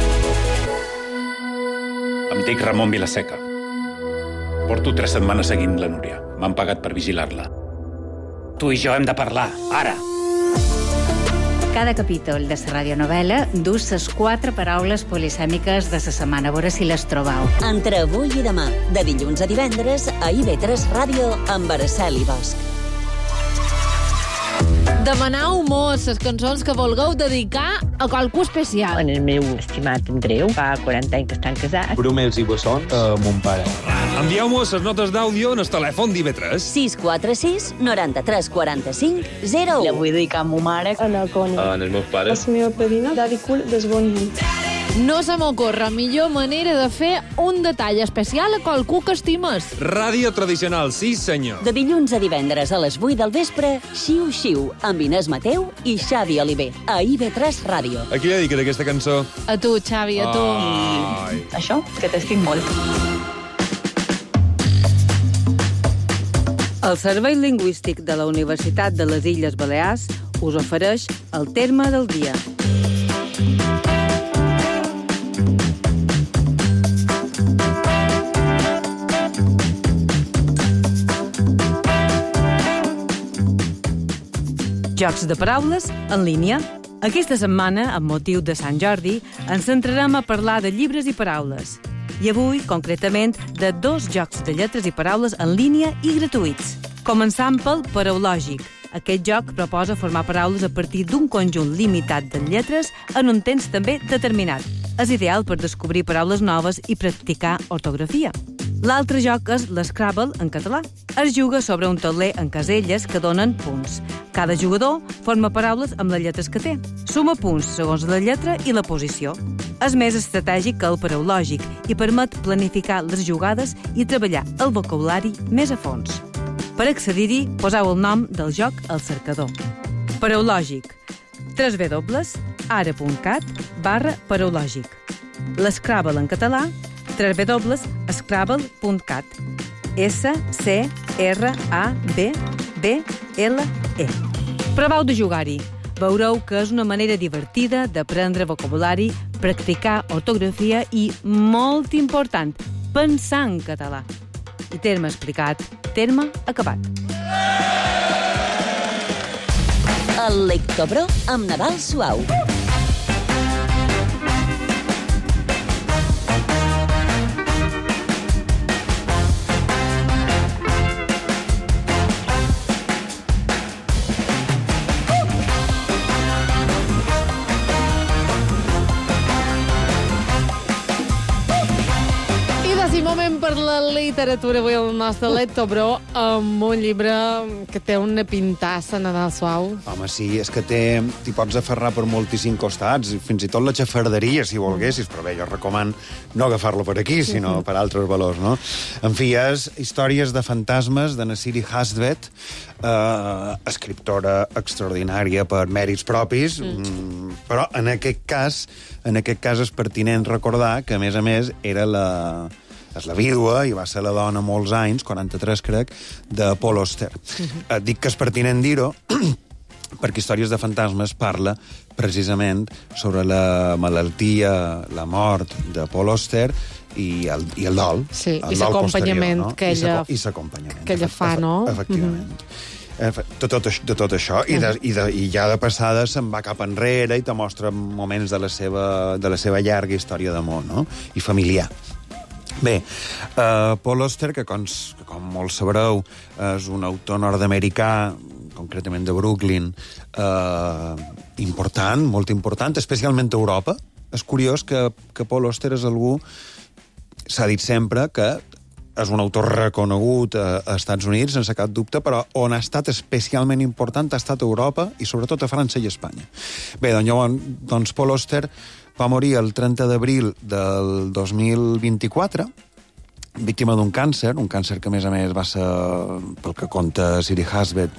Em dic Ramon Vilaseca. Porto tres setmanes seguint la Núria. M'han pagat per vigilar-la. Tu i jo hem de parlar, ara. Cada capítol de la radionovel·la dus les quatre paraules polisèmiques de la setmana. A veure si les trobau. Entre avui i demà, de dilluns a divendres, a I V tres Ràdio amb Araceli Bosch. Demanau mos les cançons que vulgueu dedicar a qualcú especial. En el meu estimat Andreu, fa quaranta anys que estan casats. Brumels i bessons a mon pare. Envieu-mos les notes d'àudio en el telèfon d'I V tres. sis quatre sis, noranta-tres, quaranta-cinc, zero u. La vull dedicar a ma mare, a la Coni. En els meus pares. La meva padrina, Daddy Cool, des bon dia. No se m'ocorre millor manera de fer un detall especial a qualcú que estimes. Ràdio tradicional, sí senyor. De dilluns a divendres a les vuit del vespre, Xiu Xiu, amb Inés Mateu i Xavi Oliver, a I V tres Ràdio. A qui dediques aquesta cançó? A tu, Xavi, a tu. Ai. Això, que t'estic molt. El Servei Lingüístic de la Universitat de les Illes Balears us ofereix el terme del dia. Jocs de paraules en línia. Aquesta setmana, amb motiu de Sant Jordi, ens centrarem a parlar de llibres i paraules. I avui, concretament, de dos jocs de lletres i paraules en línia i gratuïts. Començant pel Paraulògic. Aquest joc proposa formar paraules a partir d'un conjunt limitat de lletres en un temps també determinat. És ideal per descobrir paraules noves i practicar ortografia. L'altre joc és l'Scrabble en català. Es juga sobre un tauler en caselles que donen punts. Cada jugador forma paraules amb les lletres que té. Suma punts segons la lletra i la posició. És més estratègic que el Paraulògic i permet planificar les jugades i treballar el vocabulari més a fons. Per accedir-hi, poseu el nom del joc al cercador. Paraulògic. www.ara.cat barra paraulògic. L'Scrabble en català, www.scrabble punt cat. S C R A B B L E. Proveu de jugar-hi. Veureu que és una manera divertida d'aprendre vocabulari, practicar ortografia i, molt important, pensar en català. I terme explicat, terme acabat. El Lectobro amb Nadal Suau. Per la literatura avui el nostre Lectobro amb un llibre que té una pintassa Nadal Suau. Home, sí, és que té... t'hi pots aferrar per moltíssims costats, fins i tot la xafarderia, si volguessis, però bé, jo recomano no agafar-lo per aquí, sinó per altres valors, no? En fi, és Històries de fantasmes, de Nassiri Hasdvet, eh, escriptora extraordinària per mèrits propis, mm. però en aquest cas, en aquest cas és pertinent recordar que, a més a més, era la... és la vídua, i va ser la dona molts anys, quaranta-tres crec, de Paul Auster. Uh-huh. Et dic que és pertinent dir-ho perquè Històries de fantasmes parla precisament sobre la malaltia, la mort de Paul Auster i el, i el dol. Sí, el i l'acompanyament no? que ella, I l'acompanyament que ella fa, no? Efectivament. Uh-huh. De tot, de tot això, i, de, i, de, i ja de passada se'n va cap enrere i te mostra moments de la seva, de la seva llarga història d'amor, no? I familiar. Bé, uh, Paul Auster, que com, com molts sabreu, és un autor nord-americà, concretament de Brooklyn, uh, important, molt important, especialment a Europa. És curiós que, que Paul Auster és algú, s'ha dit sempre, que és un autor reconegut a, a Estats Units, sense cap dubte, però on ha estat especialment important ha estat a Europa i sobretot a França i Espanya. Bé, doncs, llavors, doncs Paul Auster va morir el trenta d'abril del dos mil vint-i-quatre, víctima d'un càncer, un càncer que, a més a més, va ser, pel que conta Siri Hasbet,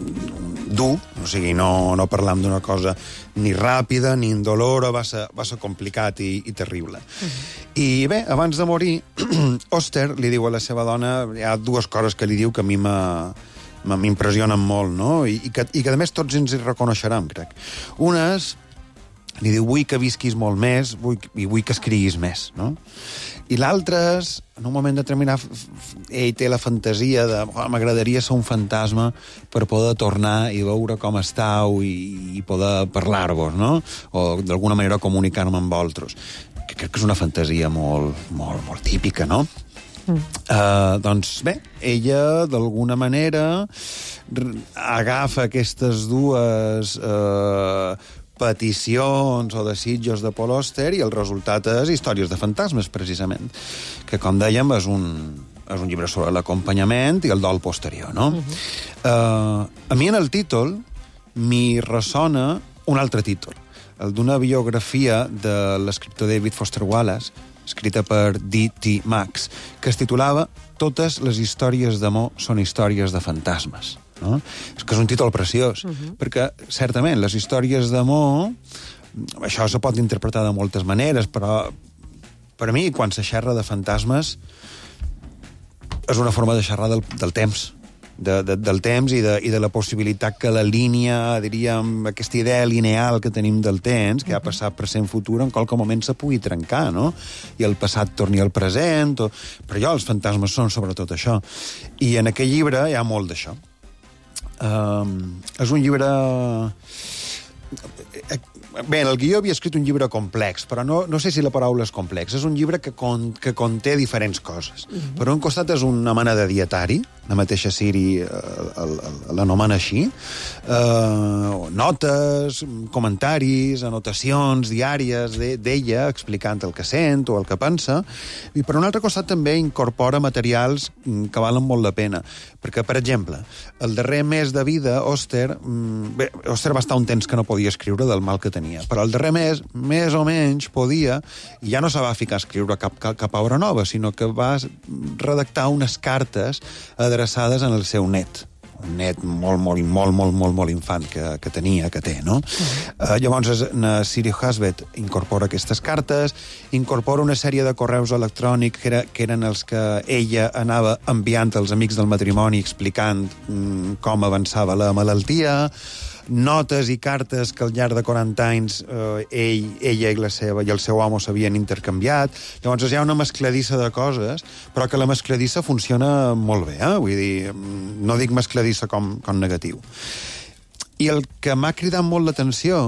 dur, o sigui, no, no parlam d'una cosa ni ràpida, ni indolora, va ser, va ser complicat i, i terrible. Uh-huh. I bé, abans de morir, Auster li diu a la seva dona, hi ha dues coses que li diu que a mi m'impressionen molt, no? I, i, que, i que, a més, tots ens hi reconeixerem, crec. Una és, li diu, vull que visquis molt més, vull, i vull que escriguis més, no? I l'altre és, en un moment determinat, ell té la fantasia de oh, m'agradaria ser un fantasma per poder tornar i veure com estàu i, i poder parlar-vos, no? O d'alguna manera comunicar-me amb vosaltres. Que crec que és una fantasia molt, molt, molt típica, no? Mm. Uh, doncs bé, ella d'alguna manera agafa aquestes dues uh, peticions o desitjos de Paul Auster i el resultat és Històries de fantasmes, precisament, que, com dèiem, és un, és un llibre sobre l'acompanyament i el dol posterior, no? Uh-huh. Uh, a mi en el títol m'hi ressona un altre títol, el d'una biografia de l'escriptor David Foster Wallace, escrita per D T Max, que es titulava Totes les històries d'amor són històries de fantasmes. No? És que és un títol preciós, uh-huh. perquè, certament, les històries d'amor, això se pot interpretar de moltes maneres, però per a mi, quan se xerra de fantasmes, és una forma de xerrar del, del temps, de, de, del temps i de, i de la possibilitat que la línia, diríem, aquesta idea lineal que tenim del temps, que ha passat, present, futur, en qualque moment se pugui trencar, no? I el passat torni al present, o... però jo, els fantasmes són sobretot això. I en aquest llibre hi ha molt d'això. Um, és un llibre... Bé, el guió havia escrit un llibre complex, però no, no sé si la paraula és complex. És un llibre que, con, que conté diferents coses. Uh-huh. Per un costat és una mena de dietari, la mateixa Siri l'anomena així, uh, notes, comentaris, anotacions diàries d'ella explicant el que sent o el que pensa, i per un altre costat també incorpora materials que valen molt la pena. Perquè, per exemple, el darrer mes de vida, Auster, bé, Auster va estar un temps que no podia escriure del mal que tenia, però el darrer mes, més o menys, podia, i ja no se va ficar a escriure cap, cap, cap obra nova, sinó que va redactar unes cartes adreçades en el seu net, un net molt, molt, molt, molt, molt, molt infant que, que tenia, que té, no? Uh-huh. Uh, llavors, na Siri Husband incorpora aquestes cartes, incorpora una sèrie de correus electrònics que, era, que eren els que ella anava enviant als amics del matrimoni explicant mm, com avançava la malaltia, notes i cartes que al llarg de quaranta anys eh, ell, ella i la seva i el seu home s'havien intercanviat. Llavors hi ha una mescladissa de coses, però que la mescladissa funciona molt bé, eh? Vull dir, no dic mescladissa com, com negatiu. I el que m'ha cridat molt l'atenció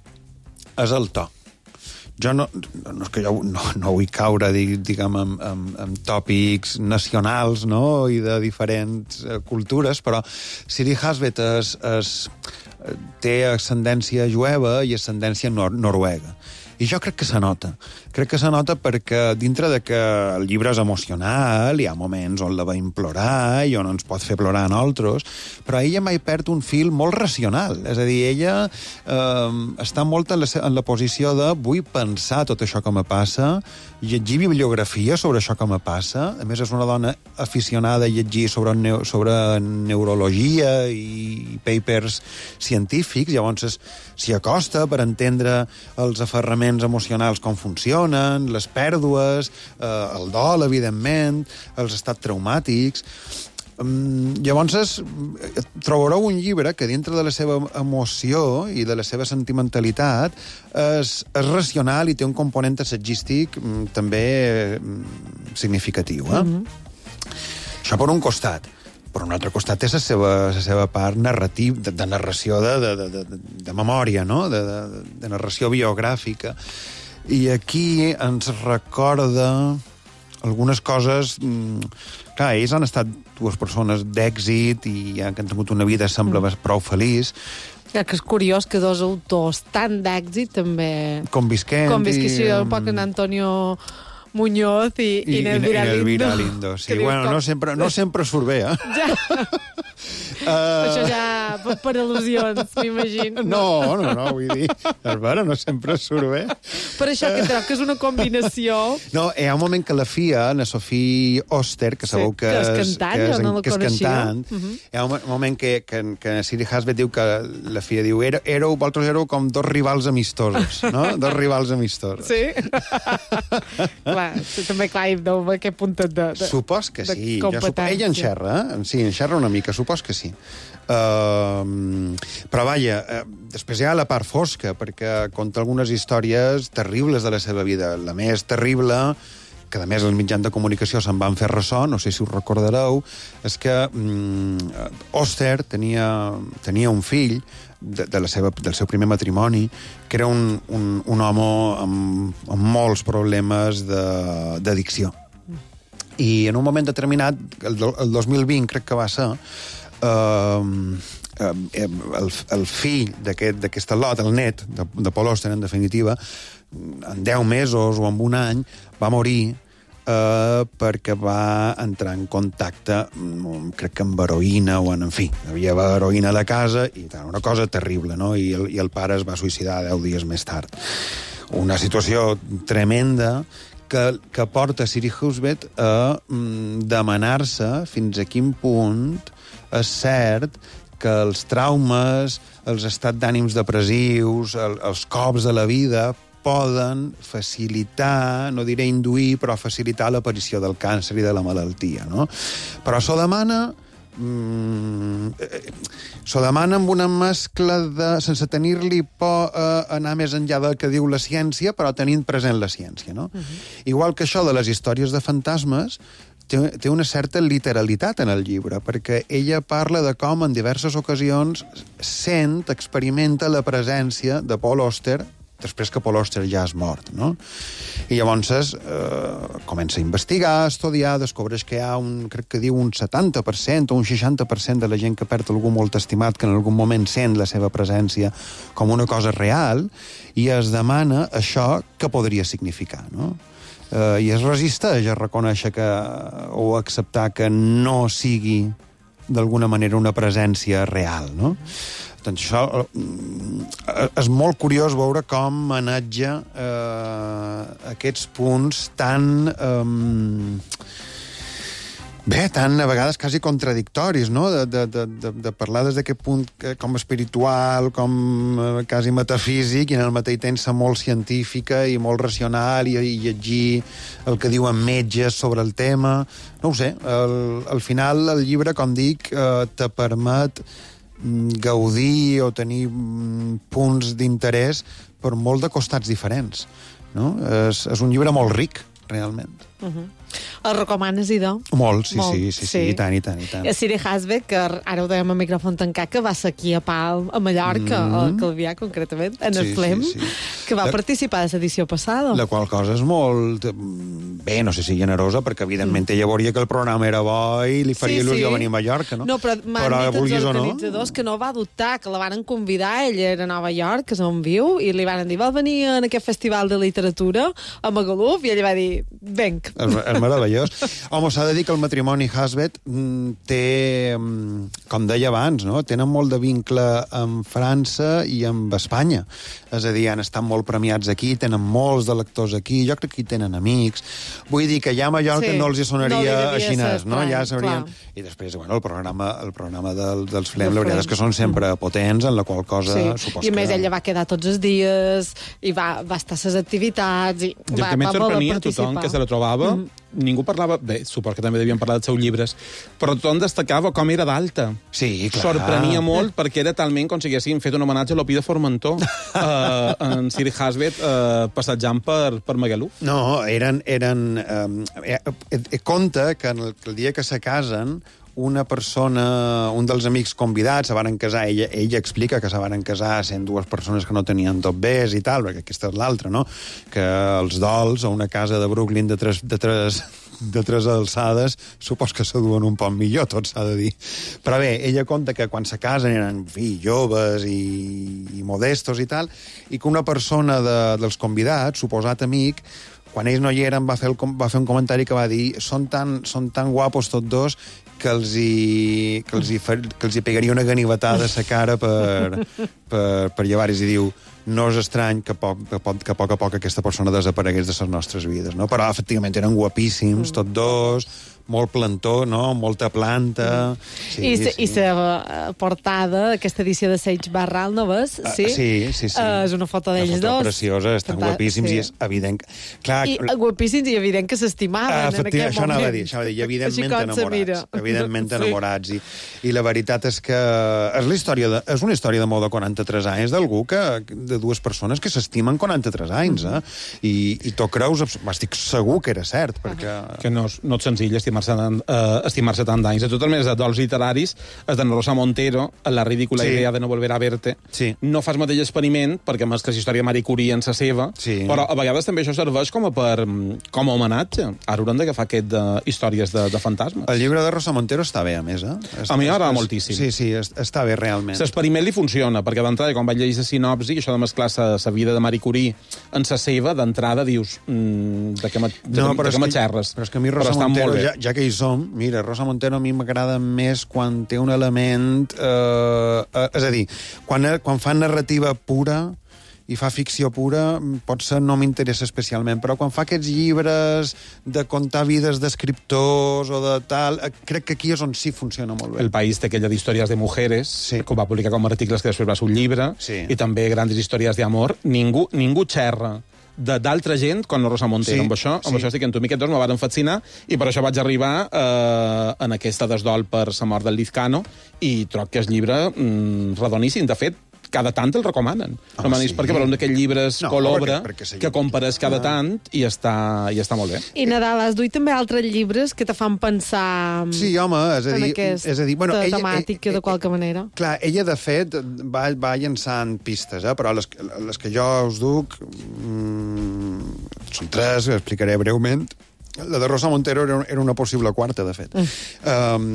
és el to. Jo no, no és que jo no, no vull caure, diguem, en, en, en tòpics nacionals, no?, i de diferents eh, cultures, però Siri Husband és, és, té ascendència jueva i ascendència nor noruega. I jo crec que se nota. Crec que se nota perquè, dintre de que el llibre és emocional, hi ha moments on la va implorar i on ens pot fer plorar a nosaltres, però ella mai perd un fil molt racional. És a dir, ella eh, està molt en la, en la posició de vull pensar tot això que me passa, llegir bibliografia sobre això que me passa. A més, és una dona aficionada a llegir sobre, neu sobre neurologia i papers científics, llavors s'hi acosta per entendre els aferraments emocionals, com funcionen, les pèrdues, eh, el dol, evidentment, els estats traumàtics. Um, llavors, trobareu un llibre que dintre de la seva emoció i de la seva sentimentalitat és, és racional i té un component assagístic um, també um, significatiu. Eh? Mm-hmm. Això per un costat. Per un altre costat és la seva, la seva part narrativa, de, de narració de, de, de, de, de memòria, no? de, de, de narració biogràfica. I aquí ens recorda algunes coses... Clar, ells han estat dues persones d'èxit i han tingut una vida, sembla, mm. prou feliç. Ja, que és curiós que dos autors tan d'èxit també... Convisquent. Convisquissin un poc en Antonio Muñoz i, i, i Elvira Lindo. Elvira Lindo, sí. Bueno, no sempre, no sempre surt bé, eh? Ja. Uh... Això ja per, per al·lusions, m'imagino. No, no, no, vull dir, és vera, no sempre surt bé. Per això que trobo que és una combinació... No, hi ha un moment que la filla, na Sophie Auster, que sabeu que, sí, que és cantant, que és, jo no la que és coneixia. Cantant, uh-huh. Hi ha un moment que, que, que Siri Husband diu que la filla diu éreu, vosaltres éreu com dos rivals amistosos, no? Dos rivals amistosos. Sí? Clar, també, clar, hi deu haver aquest puntet de, de supos que sí. Jo supo... Ella en xerra, eh? Sí, en xerra una mica, supos que sí. Uh, però vaja, uh, després hi ha la part fosca, perquè conta algunes històries terribles de la seva vida. La més terrible, que a més els mitjans de comunicació se'n van fer ressò, no sé si us recordareu, és que um, Auster tenia, tenia un fill de, de la seva, del seu primer matrimoni, que era un, un, un home amb, amb molts problemes d'addicció. I en un moment determinat, el, el dos mil vint crec que va ser, eh, eh, el, el fill d'aquest aquest lot, el net de, de Paul Auster, en definitiva, en deu mesos o en un any, va morir eh, perquè va entrar en contacte, crec que amb heroïna, o en, en fi, havia heroïna a la casa, i tal, una cosa terrible, no? I el, i el pare es va suïcidar deu dies més tard. Una situació tremenda que, que porta Siri Husbeth a mm, demanar-se fins a quin punt és cert que els traumes, els estats d'ànims depressius, el, els cops de la vida poden facilitar, no diré induir, però facilitar l'aparició del càncer i de la malaltia, no? Però s'ho demana... Mm, s'ho demana amb una mescla de... sense tenir-li por a anar més enllà del que diu la ciència, però tenint present la ciència, no? Uh-huh. Igual que això de les històries de fantasmes, té, té una certa literalitat en el llibre, perquè ella parla de com en diverses ocasions sent, experimenta la presència de Paul Auster després que Paul Auster ja és mort, no? I llavors eh, comença a investigar, a estudiar, descobreix que hi ha un, crec que diu un setanta per cent o un seixanta per cent de la gent que perd algú molt estimat, que en algun moment sent la seva presència com una cosa real, i es demana això que podria significar, no? Eh, I es resisteix a reconèixer que, o a acceptar que no sigui d'alguna manera una presència real, no? Doncs això és molt curiós veure com maneja eh, aquests punts tan... Eh, bé, tan a vegades quasi contradictoris, no? De, de, de, de parlar des d'aquest punt com espiritual, com eh, quasi metafísic, i en el mateix temps ser molt científica i molt racional, i, i llegir el que diuen metges sobre el tema. No ho sé, el, al final el llibre, com dic, eh, te permet gaudir o tenir punts d'interès per molt de costats diferents, no? És, és un llibre molt ric, realment. Uh-huh. El recomanes, idò? Molt, sí, Molt, sí, sí, sí, sí, i tant, i tant, i tant. Siri Husbeth, que ara ho dèiem a micròfon tancat, que va ser aquí a Pal, a Mallorca, mm. al Calvià, concretament, en el Sí, Flem, sí, sí. que va La- participar de l'edició passada. La qual cosa és molt... Bé, no sé si generosa, perquè evidentment ella veuria que el programa era bo i li faria Sí, il·lusió sí. venir a Mallorca, no? No, però m'han Però dit els vulguis o no. organitzadors que no va dubtar, que la van convidar, ella era a Nova York, que és on viu, i li van dir, vol venir en aquest festival de literatura a Magaluf? I ella va dir, venc. És, és meravellós. Home, s'ha de dir que el matrimoni Husbeth mm, té, mm, com deia abans, no? Tenen molt de vincle amb França i amb Espanya. És a dir, han estat molt premiats aquí, tenen molts de lectors aquí, jo crec que hi tenen amics. Vull dir que ja a Mallorca Sí, no els hi sonaria no li devia a xinès, ser no? estrany, Ja sabrien... clar. I després, bueno, el programa, el programa del, dels Flem, Del la veritat Flem. és que són sempre potents, en la qual cosa Sí. supos I a més que... ella va quedar tots els dies i va, va estar a les activitats i I el va, que més va voler sorprenia a tothom participar. que se la trobava, mm. ningú parlava... Bé, suposo que també devien parlar dels seus llibres, però tothom destacava com era d'alta. Sí, clar. Sorprenia molt perquè era talment com si haguessin fet un homenatge a l'Opi de Formentor, eh, en Siri Husbeth eh, passejant per, per Magaluf. No, eren... eren eh, eh, eh, compte que, en el, que el dia que se casen, una persona, un dels amics convidats, se varen casar, ella, ella explica que se varen casar sent dues persones que no tenien tot bés i tal, perquè aquesta és l'altra, no? Que els dols a una casa de Brooklyn de tres, de tres, de tres alçades, supos que se duen un poc millor, tot s'ha de dir. Però bé, ella conta que quan se casen eren, en fi, joves i, i modestos i tal, i que una persona de, dels convidats, suposat amic, quan ells no hi eren, va fer, el, va fer un comentari que va dir són tan, són tan guapos tots dos que els hi, que els hi, fer, que els hi pegaria una ganivetada a la cara per, per, per llevar-hi. I diu, no és estrany que, poc, que, poc, que a poc a poc aquesta persona desaparegués de les nostres vides, no? Però, efectivament, eren guapíssims, tots dos, molt plantó, no? Molta planta... Sí, I, se, sí. I la portada, aquesta edició de Sage Barral, no ves? Sí, Uh, sí, sí, sí. Uh, és una foto d'ells dos. Preciosa, estan Fanta- guapíssims sí. i és evident... que- Clar, I uh, guapíssims i evident que s'estimaven Ah, en efectivament, aquell això moment. anava a dir, això anava a dir, i evidentment Així com se enamorats. mira. Evidentment Sí. enamorats. I, I la veritat és que és, la història de, és una història de molt de quaranta-tres anys d'algú que de dues persones que s'estimen quaranta-tres anys, eh? I, i tu creus, estic segur que era cert, perquè... Que no, no és senzill estimar-se uh, estimar-se tant d'anys. De totes maneres, de dols literaris, es de Rosa Montero, la ridícula sí. idea de no volver a verte, sí. no fas mateix experiment, perquè més que la història de Marie Curie en sa seva, sí. però a vegades també això serveix com a, per, com a homenatge. Ara haurem d'agafar aquest de històries de, de fantasmes. El llibre de Rosa Montero està bé, a més, eh? A mi m'agrada moltíssim. Sí, sí, està bé, realment. L'experiment li funciona, perquè d'entrada, quan vaig llegir la sinopsi, això de mesclar la vida de Marie Curie en sa seva, d'entrada dius, mm, de què m'aixerres. Però és que a mi Rosa Montero, ja, ja que hi som, mira, Rosa Montero a mi m'agrada més quan té un element... Eh, eh, és a dir, quan, quan fa narrativa pura i fa ficció pura, potser no m'interessa especialment, però quan fa aquests llibres de contar vides d'escriptors o de tal, crec que aquí és on sí funciona molt bé. El País té aquella d'històries de mujeres, sí. que ho va publicar com a articles que després va ser un llibre, sí. i també grandes històries d'amor. Ningú, ningú xerra d'altra gent com la Rosa Montero. Sí, amb això, amb sí. això estic en tu. Mi aquests dos me van fascinar i per això vaig arribar eh, en aquesta desdol per la mort del Lizcano i troc que és llibre mm, redoníssim. De fet, cada tant el recomanen. Oh, no sí. Perquè parlem d'aquests llibres no, colobra perquè, perquè que compares cada ah. tant i està, i està molt bé. I Nadal, has duit també altres llibres que te fan pensar sí, home, és a dir, en aquesta és a dir, bueno, ella, temàtica ella, de qualque manera. Clar, ella de fet va, va llançant pistes, eh? Però les, les que jo us duc mmm, són tres, explicaré breument. La de Rosa Montero era una possible quarta, de fet. Mm.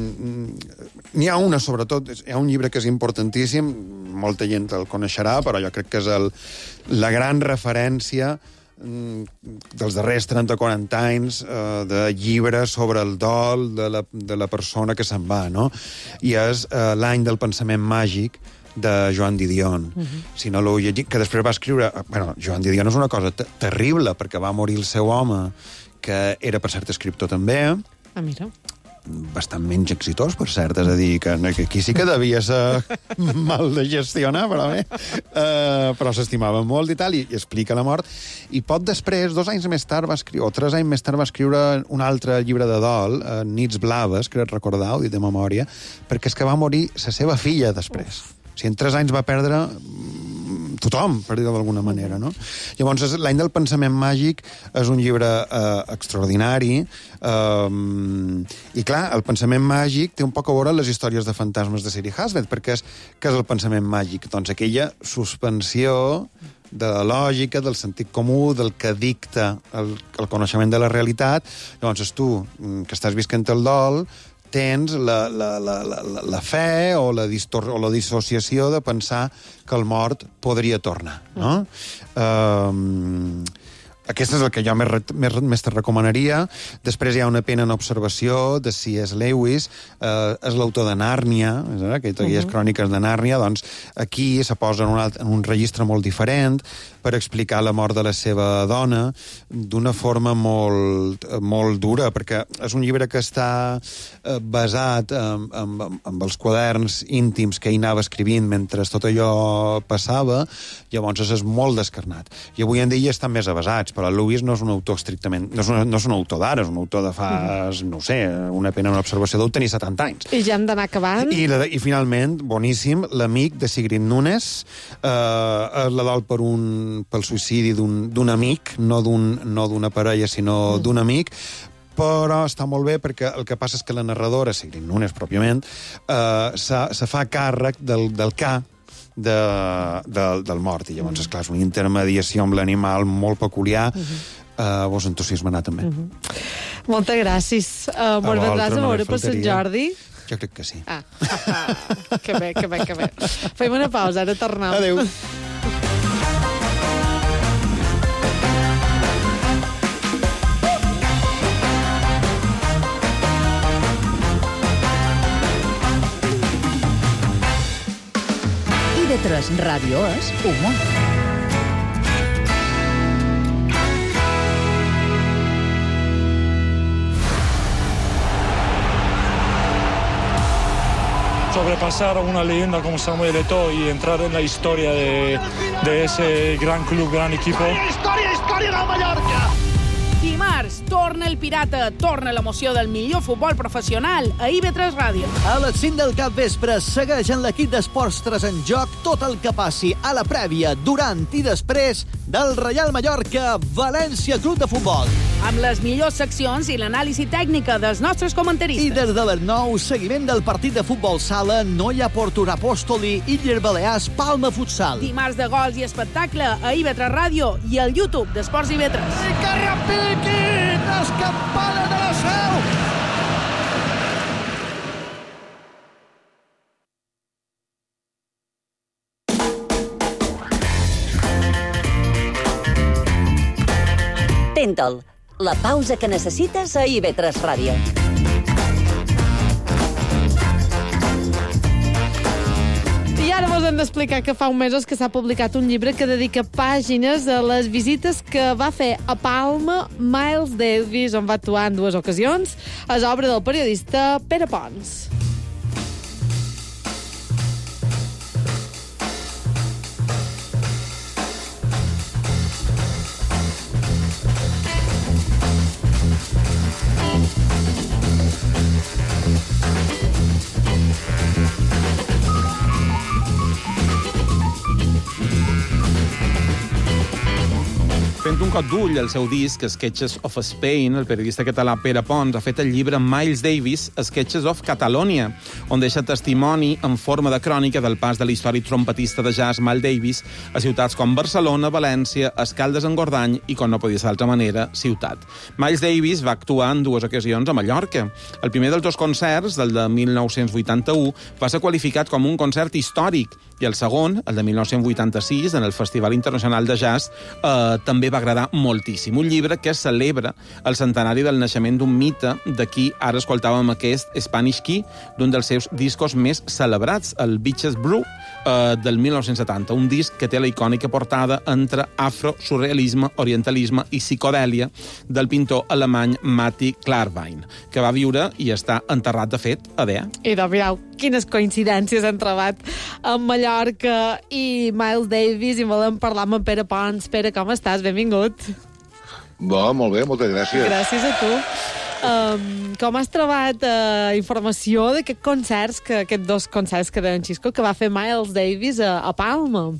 Um, n'hi ha una, sobretot, hi ha un llibre que és importantíssim, molta gent el coneixerà, però jo crec que és el, la gran referència um, dels darrers trenta o quaranta anys uh, de llibres sobre el dol de la, de la persona que se'n va, no? I és uh, L'any del pensament màgic, de Joan Didion. Uh-huh. Si no l'heu llegit, que després va escriure... Bueno, Joan Didion és una cosa terrible, perquè va morir el seu home, que era, per cert, escriptor també. Ah, mira. Bastant menys exitós, per cert. És a dir, que aquí sí que devia ser mal de gestionar, però bé. Uh, però s'estimava molt i tal, i, i explica la mort. I poc després, dos anys més tard, va escriure, o tres anys més tard, va escriure un altre llibre de dol, uh, Nits blaves, crec recordar, ho dit de memòria, perquè és que va morir la seva filla després. Uf. O sigui, en tres anys va perdre tothom, per dir-ho d'alguna manera, no? Llavors, L'any del pensament màgic és un llibre eh, extraordinari eh, i, clar, el pensament màgic té un poc a veure les històries de fantasmes de Siri Hasbeth, perquè és, què és el pensament màgic? Doncs aquella suspensió de la lògica, del sentit comú, del que dicta el, el coneixement de la realitat. Llavors, tu, que estàs visquent el dol, tens la, la, la, la, la fe o la, distor o la dissociació de pensar que el mort podria tornar, no? Mm. Um, Aquest és el que jo més, més, més te recomanaria. Després hi ha Una pena en observació, de C S Lewis. Eh, és l'autor de Nàrnia, aquelles uh-huh. cròniques de Nàrnia. Doncs aquí se posa en un, alt, en un registre molt diferent per explicar la mort de la seva dona d'una forma molt, molt dura, perquè és un llibre que està eh, basat en, en, en els quaderns íntims que ell anava escrivint mentre tot allò passava. Llavors és molt descarnat. I avui en dia estan més avasats, però Lewis no és un autor estrictament... No és un, no és un autor d'ara, és un autor de fa, mm. no sé, Una pena en observació, deu tenir setanta anys. I ja hem d'anar acabant. I, la, i finalment, boníssim, L'amic, de Sigrid Nunes, eh, la dol per un, pel suïcidi d'un amic, no d'una no parella, sinó mm. d'un amic, però està molt bé perquè el que passa és que la narradora, Sigrid Nunes, pròpiament, eh, se, se fa càrrec del, del ca De, de, del mort, i llavors, esclar, és una intermediació amb l'animal molt peculiar. Uh-huh. Uh, vos entusiasmarà també. Uh-huh. Moltes gràcies. Uh, Mos vendràs a veure per Sant Jordi? Jo crec que sí. Ah, que bé, que bé, que bé. Fem una pausa, ara tornem. Adéu. I D tres Ràdio és humor. Sobrepasar a una leyenda como Samuel Eto'o y entrar en la historia de, de ese gran club, gran equipo. Història, història del Mallorca! Dimarts, torna el Pirata, torna l'emoció del millor futbol professional a I V tres Ràdio. A les cinc del capvespre segueix en l'equip d'Esports tres en joc tot el que passi a la prèvia, durant i després del Reial Mallorca València Club de Futbol. Amb les millors seccions i l'anàlisi tècnica dels nostres comentaristes. I des de les nou, seguiment del partit de futbol sala Noia Portura Apòstoli, Illes Balears, Palma Futsal. Dimarts de gols i espectacle a I V tres Ràdio i al YouTube d'Esports I V tres. I que repiquin les campanes de la Seu! Tentol, la pausa que necessites a I V tres Ràdio. I ara vos hem d'explicar que fa uns mesos que s'ha publicat un llibre que dedica pàgines a les visites que va fer a Palma Miles Davis, on va actuar en dues ocasions. És obra del periodista Pere Pons. Fent un cop d'ull al seu disc Sketches of Spain, el periodista català Pere Pons ha fet el llibre Miles Davis, Sketches of Catalonia, on deixa testimoni en forma de crònica del pas de l'històric trompetista de jazz Miles Davis a ciutats com Barcelona, València, Escaldes-Engordany i, com no podia ser d'altra manera, Ciutat. Miles Davis va actuar en dues ocasions a Mallorca. El primer dels dos concerts, del de mil nou-cents vuitanta-u, va ser qualificat com un concert històric, i el segon, el de mil nou-cents vuitanta-sis, en el Festival Internacional de Jazz, eh, també va agradar moltíssim. Un llibre que celebra el centenari del naixement d'un mite, d'aquí ara escoltàvem aquest Spanish Key, d'un dels seus discos més celebrats, el Beaches Brew, eh, del mil nou-cents setanta, un disc que té la icònica portada entre afro-surrealisme, orientalisme i psicodèlia del pintor alemany Matti Klarwein, que va viure i està enterrat, de fet, a Dea. I doncs, mireu, quines coincidències han trobat amb Mallorca i Miles Davis, i volem parlar amb en Pere Pons. Pere, com estàs? Benvingut. Bo, molt bé, moltes gràcies. Gràcies a tu. Um, com has trobat uh, informació d'aquests concerts, que, aquests dos concerts que deien Xisco, que va fer Miles Davis a, a Palma?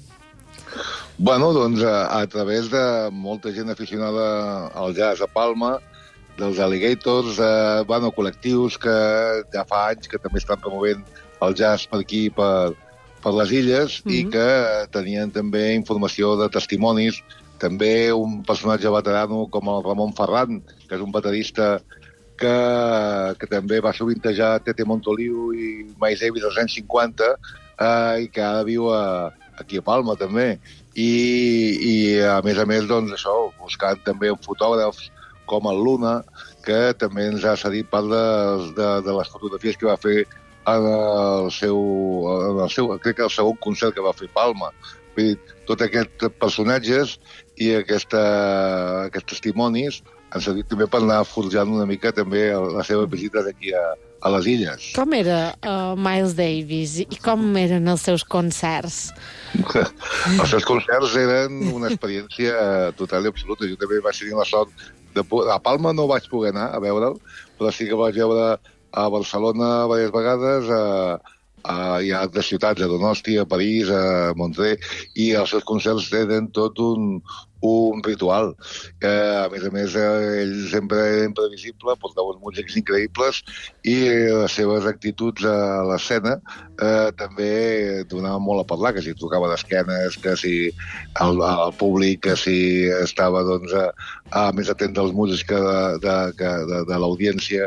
Bueno, doncs a, a través de molta gent aficionada al jazz a Palma, dels Alligators, eh, bueno, col·lectius que ja fa anys que també estan promovent el jazz per aquí, per, per les illes, mm-hmm. i que tenien també informació de testimonis, també un personatge veterano com el Ramon Ferran, que és un baterista que, que també va sovintejar Tete Montoliu i Miles Davis als anys cinquanta, eh, i que ara viu a, aquí a Palma també. I, i a més a més, doncs això, buscant també fotògrafs com el Luna, que també ens ha cedit part de, de, de les fotografies que va fer en el seu, en el seu, crec que el segon concert que va fer Palma. Vull dir, tots aquests personatges i aquesta, aquests testimonis han servit també per anar forjant una mica també les seves visites aquí a, a les illes. Com era uh, Miles Davis i com eren els seus concerts? Els seus concerts eren una experiència total i absoluta. Jo també vaig tenir la sort de... A Palma no vaig poder anar a veure'l, però sí que vaig veure a Barcelona diverses vegades, a, a, hi ha altres ciutats, a Donosti, a París, a Montreal, i els seus concerts tenen tot un, un ritual. Eh, a més a més, eh, ell sempre era imprevisible, portava uns músics increïbles i les seves actituds a l'escena eh, també donaven molt a parlar, que si tocava d'esquenes, que si el, el públic, que si estava doncs, a, a més atent dels músics que de, de, de, de, de l'audiència,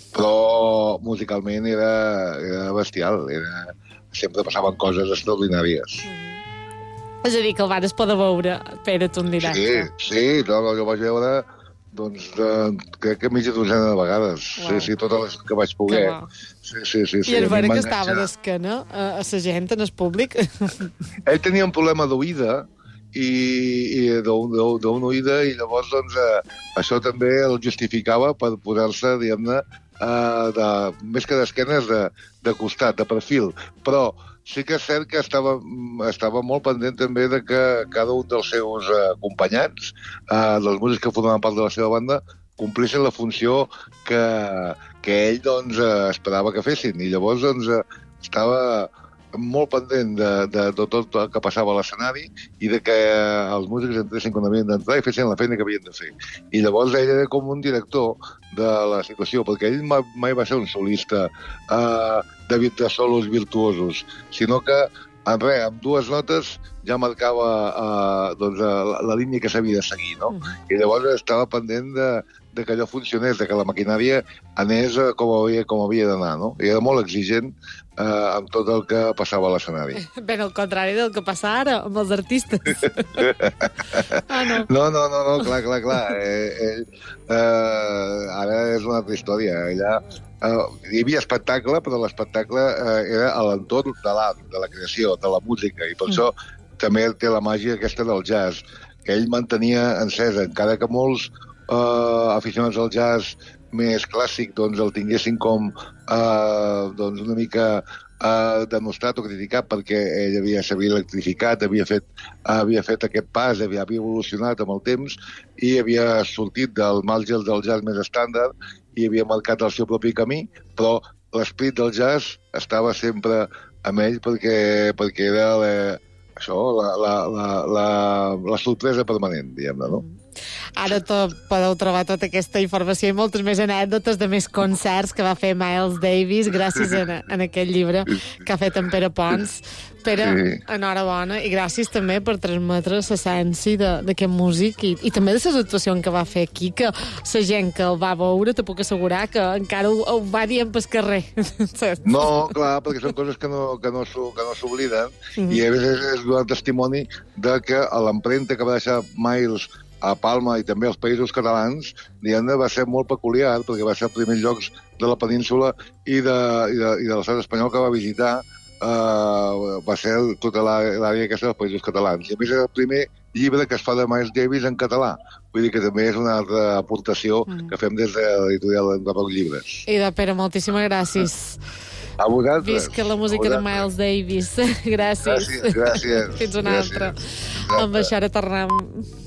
però musicalment era, era bestial, era, sempre passaven coses extraordinàries. Mm. És a dir, que el vares poder veure, Pere, tu en directe. Sí, sí, no, no, jo vaig veure, doncs, de, crec que mitja dotzena de vegades. Wow. Sí, sí, totes les que vaig poder. Sí, sí, sí, sí. I el veure que estava d'esquena a, a la gent, en el públic. Ell tenia un problema d'oïda, i, i d'una oïda, i llavors, doncs, eh, això també el justificava per posar-se, diguem-ne, eh, de, més que d'esquenes, de, de costat, de perfil. Però sí que és cert que estava, estava molt pendent també de que cada un dels seus eh, acompanyants, eh, dels músics que formaven part de la seva banda, complissin la funció que, que ell doncs, eh, esperava que fessin. I llavors doncs, eh, estava molt pendent de, de, de tot el que passava a l'escenari i de que eh, els músics entressin quan havien d'entrar i fessin la feina que havien de fer. I llavors ell era com un director de la situació, perquè ell mai, mai va ser un solista eh, de, de solos virtuosos, sinó que en res, amb dues notes ja marcava eh, doncs, la, la línia que s'havia de seguir, no? I llavors estava pendent de, de que allò funcionés, de que la maquinària anés com havia, com havia d'anar, no? I era molt exigent eh, amb tot el que passava a l'escenari. Ben al contrari del que passa ara amb els artistes. Ah, no. No, no, no, no, clar, clar, clar. Eh, eh, eh, ara és una altra història. Allà eh, hi havia espectacle, però l'espectacle eh, era a l'entorn de l'art, de la creació, de la música, i per mm. això també té la màgia aquesta del jazz, que ell mantenia encesa, encara que molts eh, aficionats al jazz més clàssic doncs el tinguessin com eh, doncs una mica eh, denostat o criticat perquè ell havia s'havia electrificat, havia fet, havia fet aquest pas, havia, havia evolucionat amb el temps i havia sortit del marge del jazz més estàndard i havia marcat el seu propi camí, però l'esperit del jazz estava sempre amb ell perquè, perquè era la, això, la, la, la, la, la sorpresa permanent, diguem-ne, no? Ara to, podeu trobar tota aquesta informació i moltes més anècdotes de més concerts que va fer Miles Davis gràcies a, a aquest llibre que ha fet en Pere Pons. Pere, sí. Enhorabona, i gràcies també per transmetre l'essència d'aquest músic i, i també de les actuacions que va fer aquí, que la gent que el va veure te puc assegurar que encara ho, ho va dient pel carrer. No, clar, perquè són coses que no, que no, que no s'obliden mm-hmm. i a vegades és donar testimoni de que l'empremta que va deixar Miles a Palma i també als Països Catalans, diguem-ne, va ser molt peculiar, perquè va ser els primers llocs de la península i de, i de, i de l'estat espanyol que va visitar, eh, va ser tota l'àrea aquesta dels Països Catalans. I a més és el primer llibre que es fa de Miles Davis en català. Vull dir que també és una altra aportació mm. que fem des de l'editorial de Roc Llibres. I de Pere, moltíssimes gràcies. A vosaltres. Visca la música de Miles Davis. Gràcies. Gràcies, gràcies. Fins una altra. Amb això ara tornem.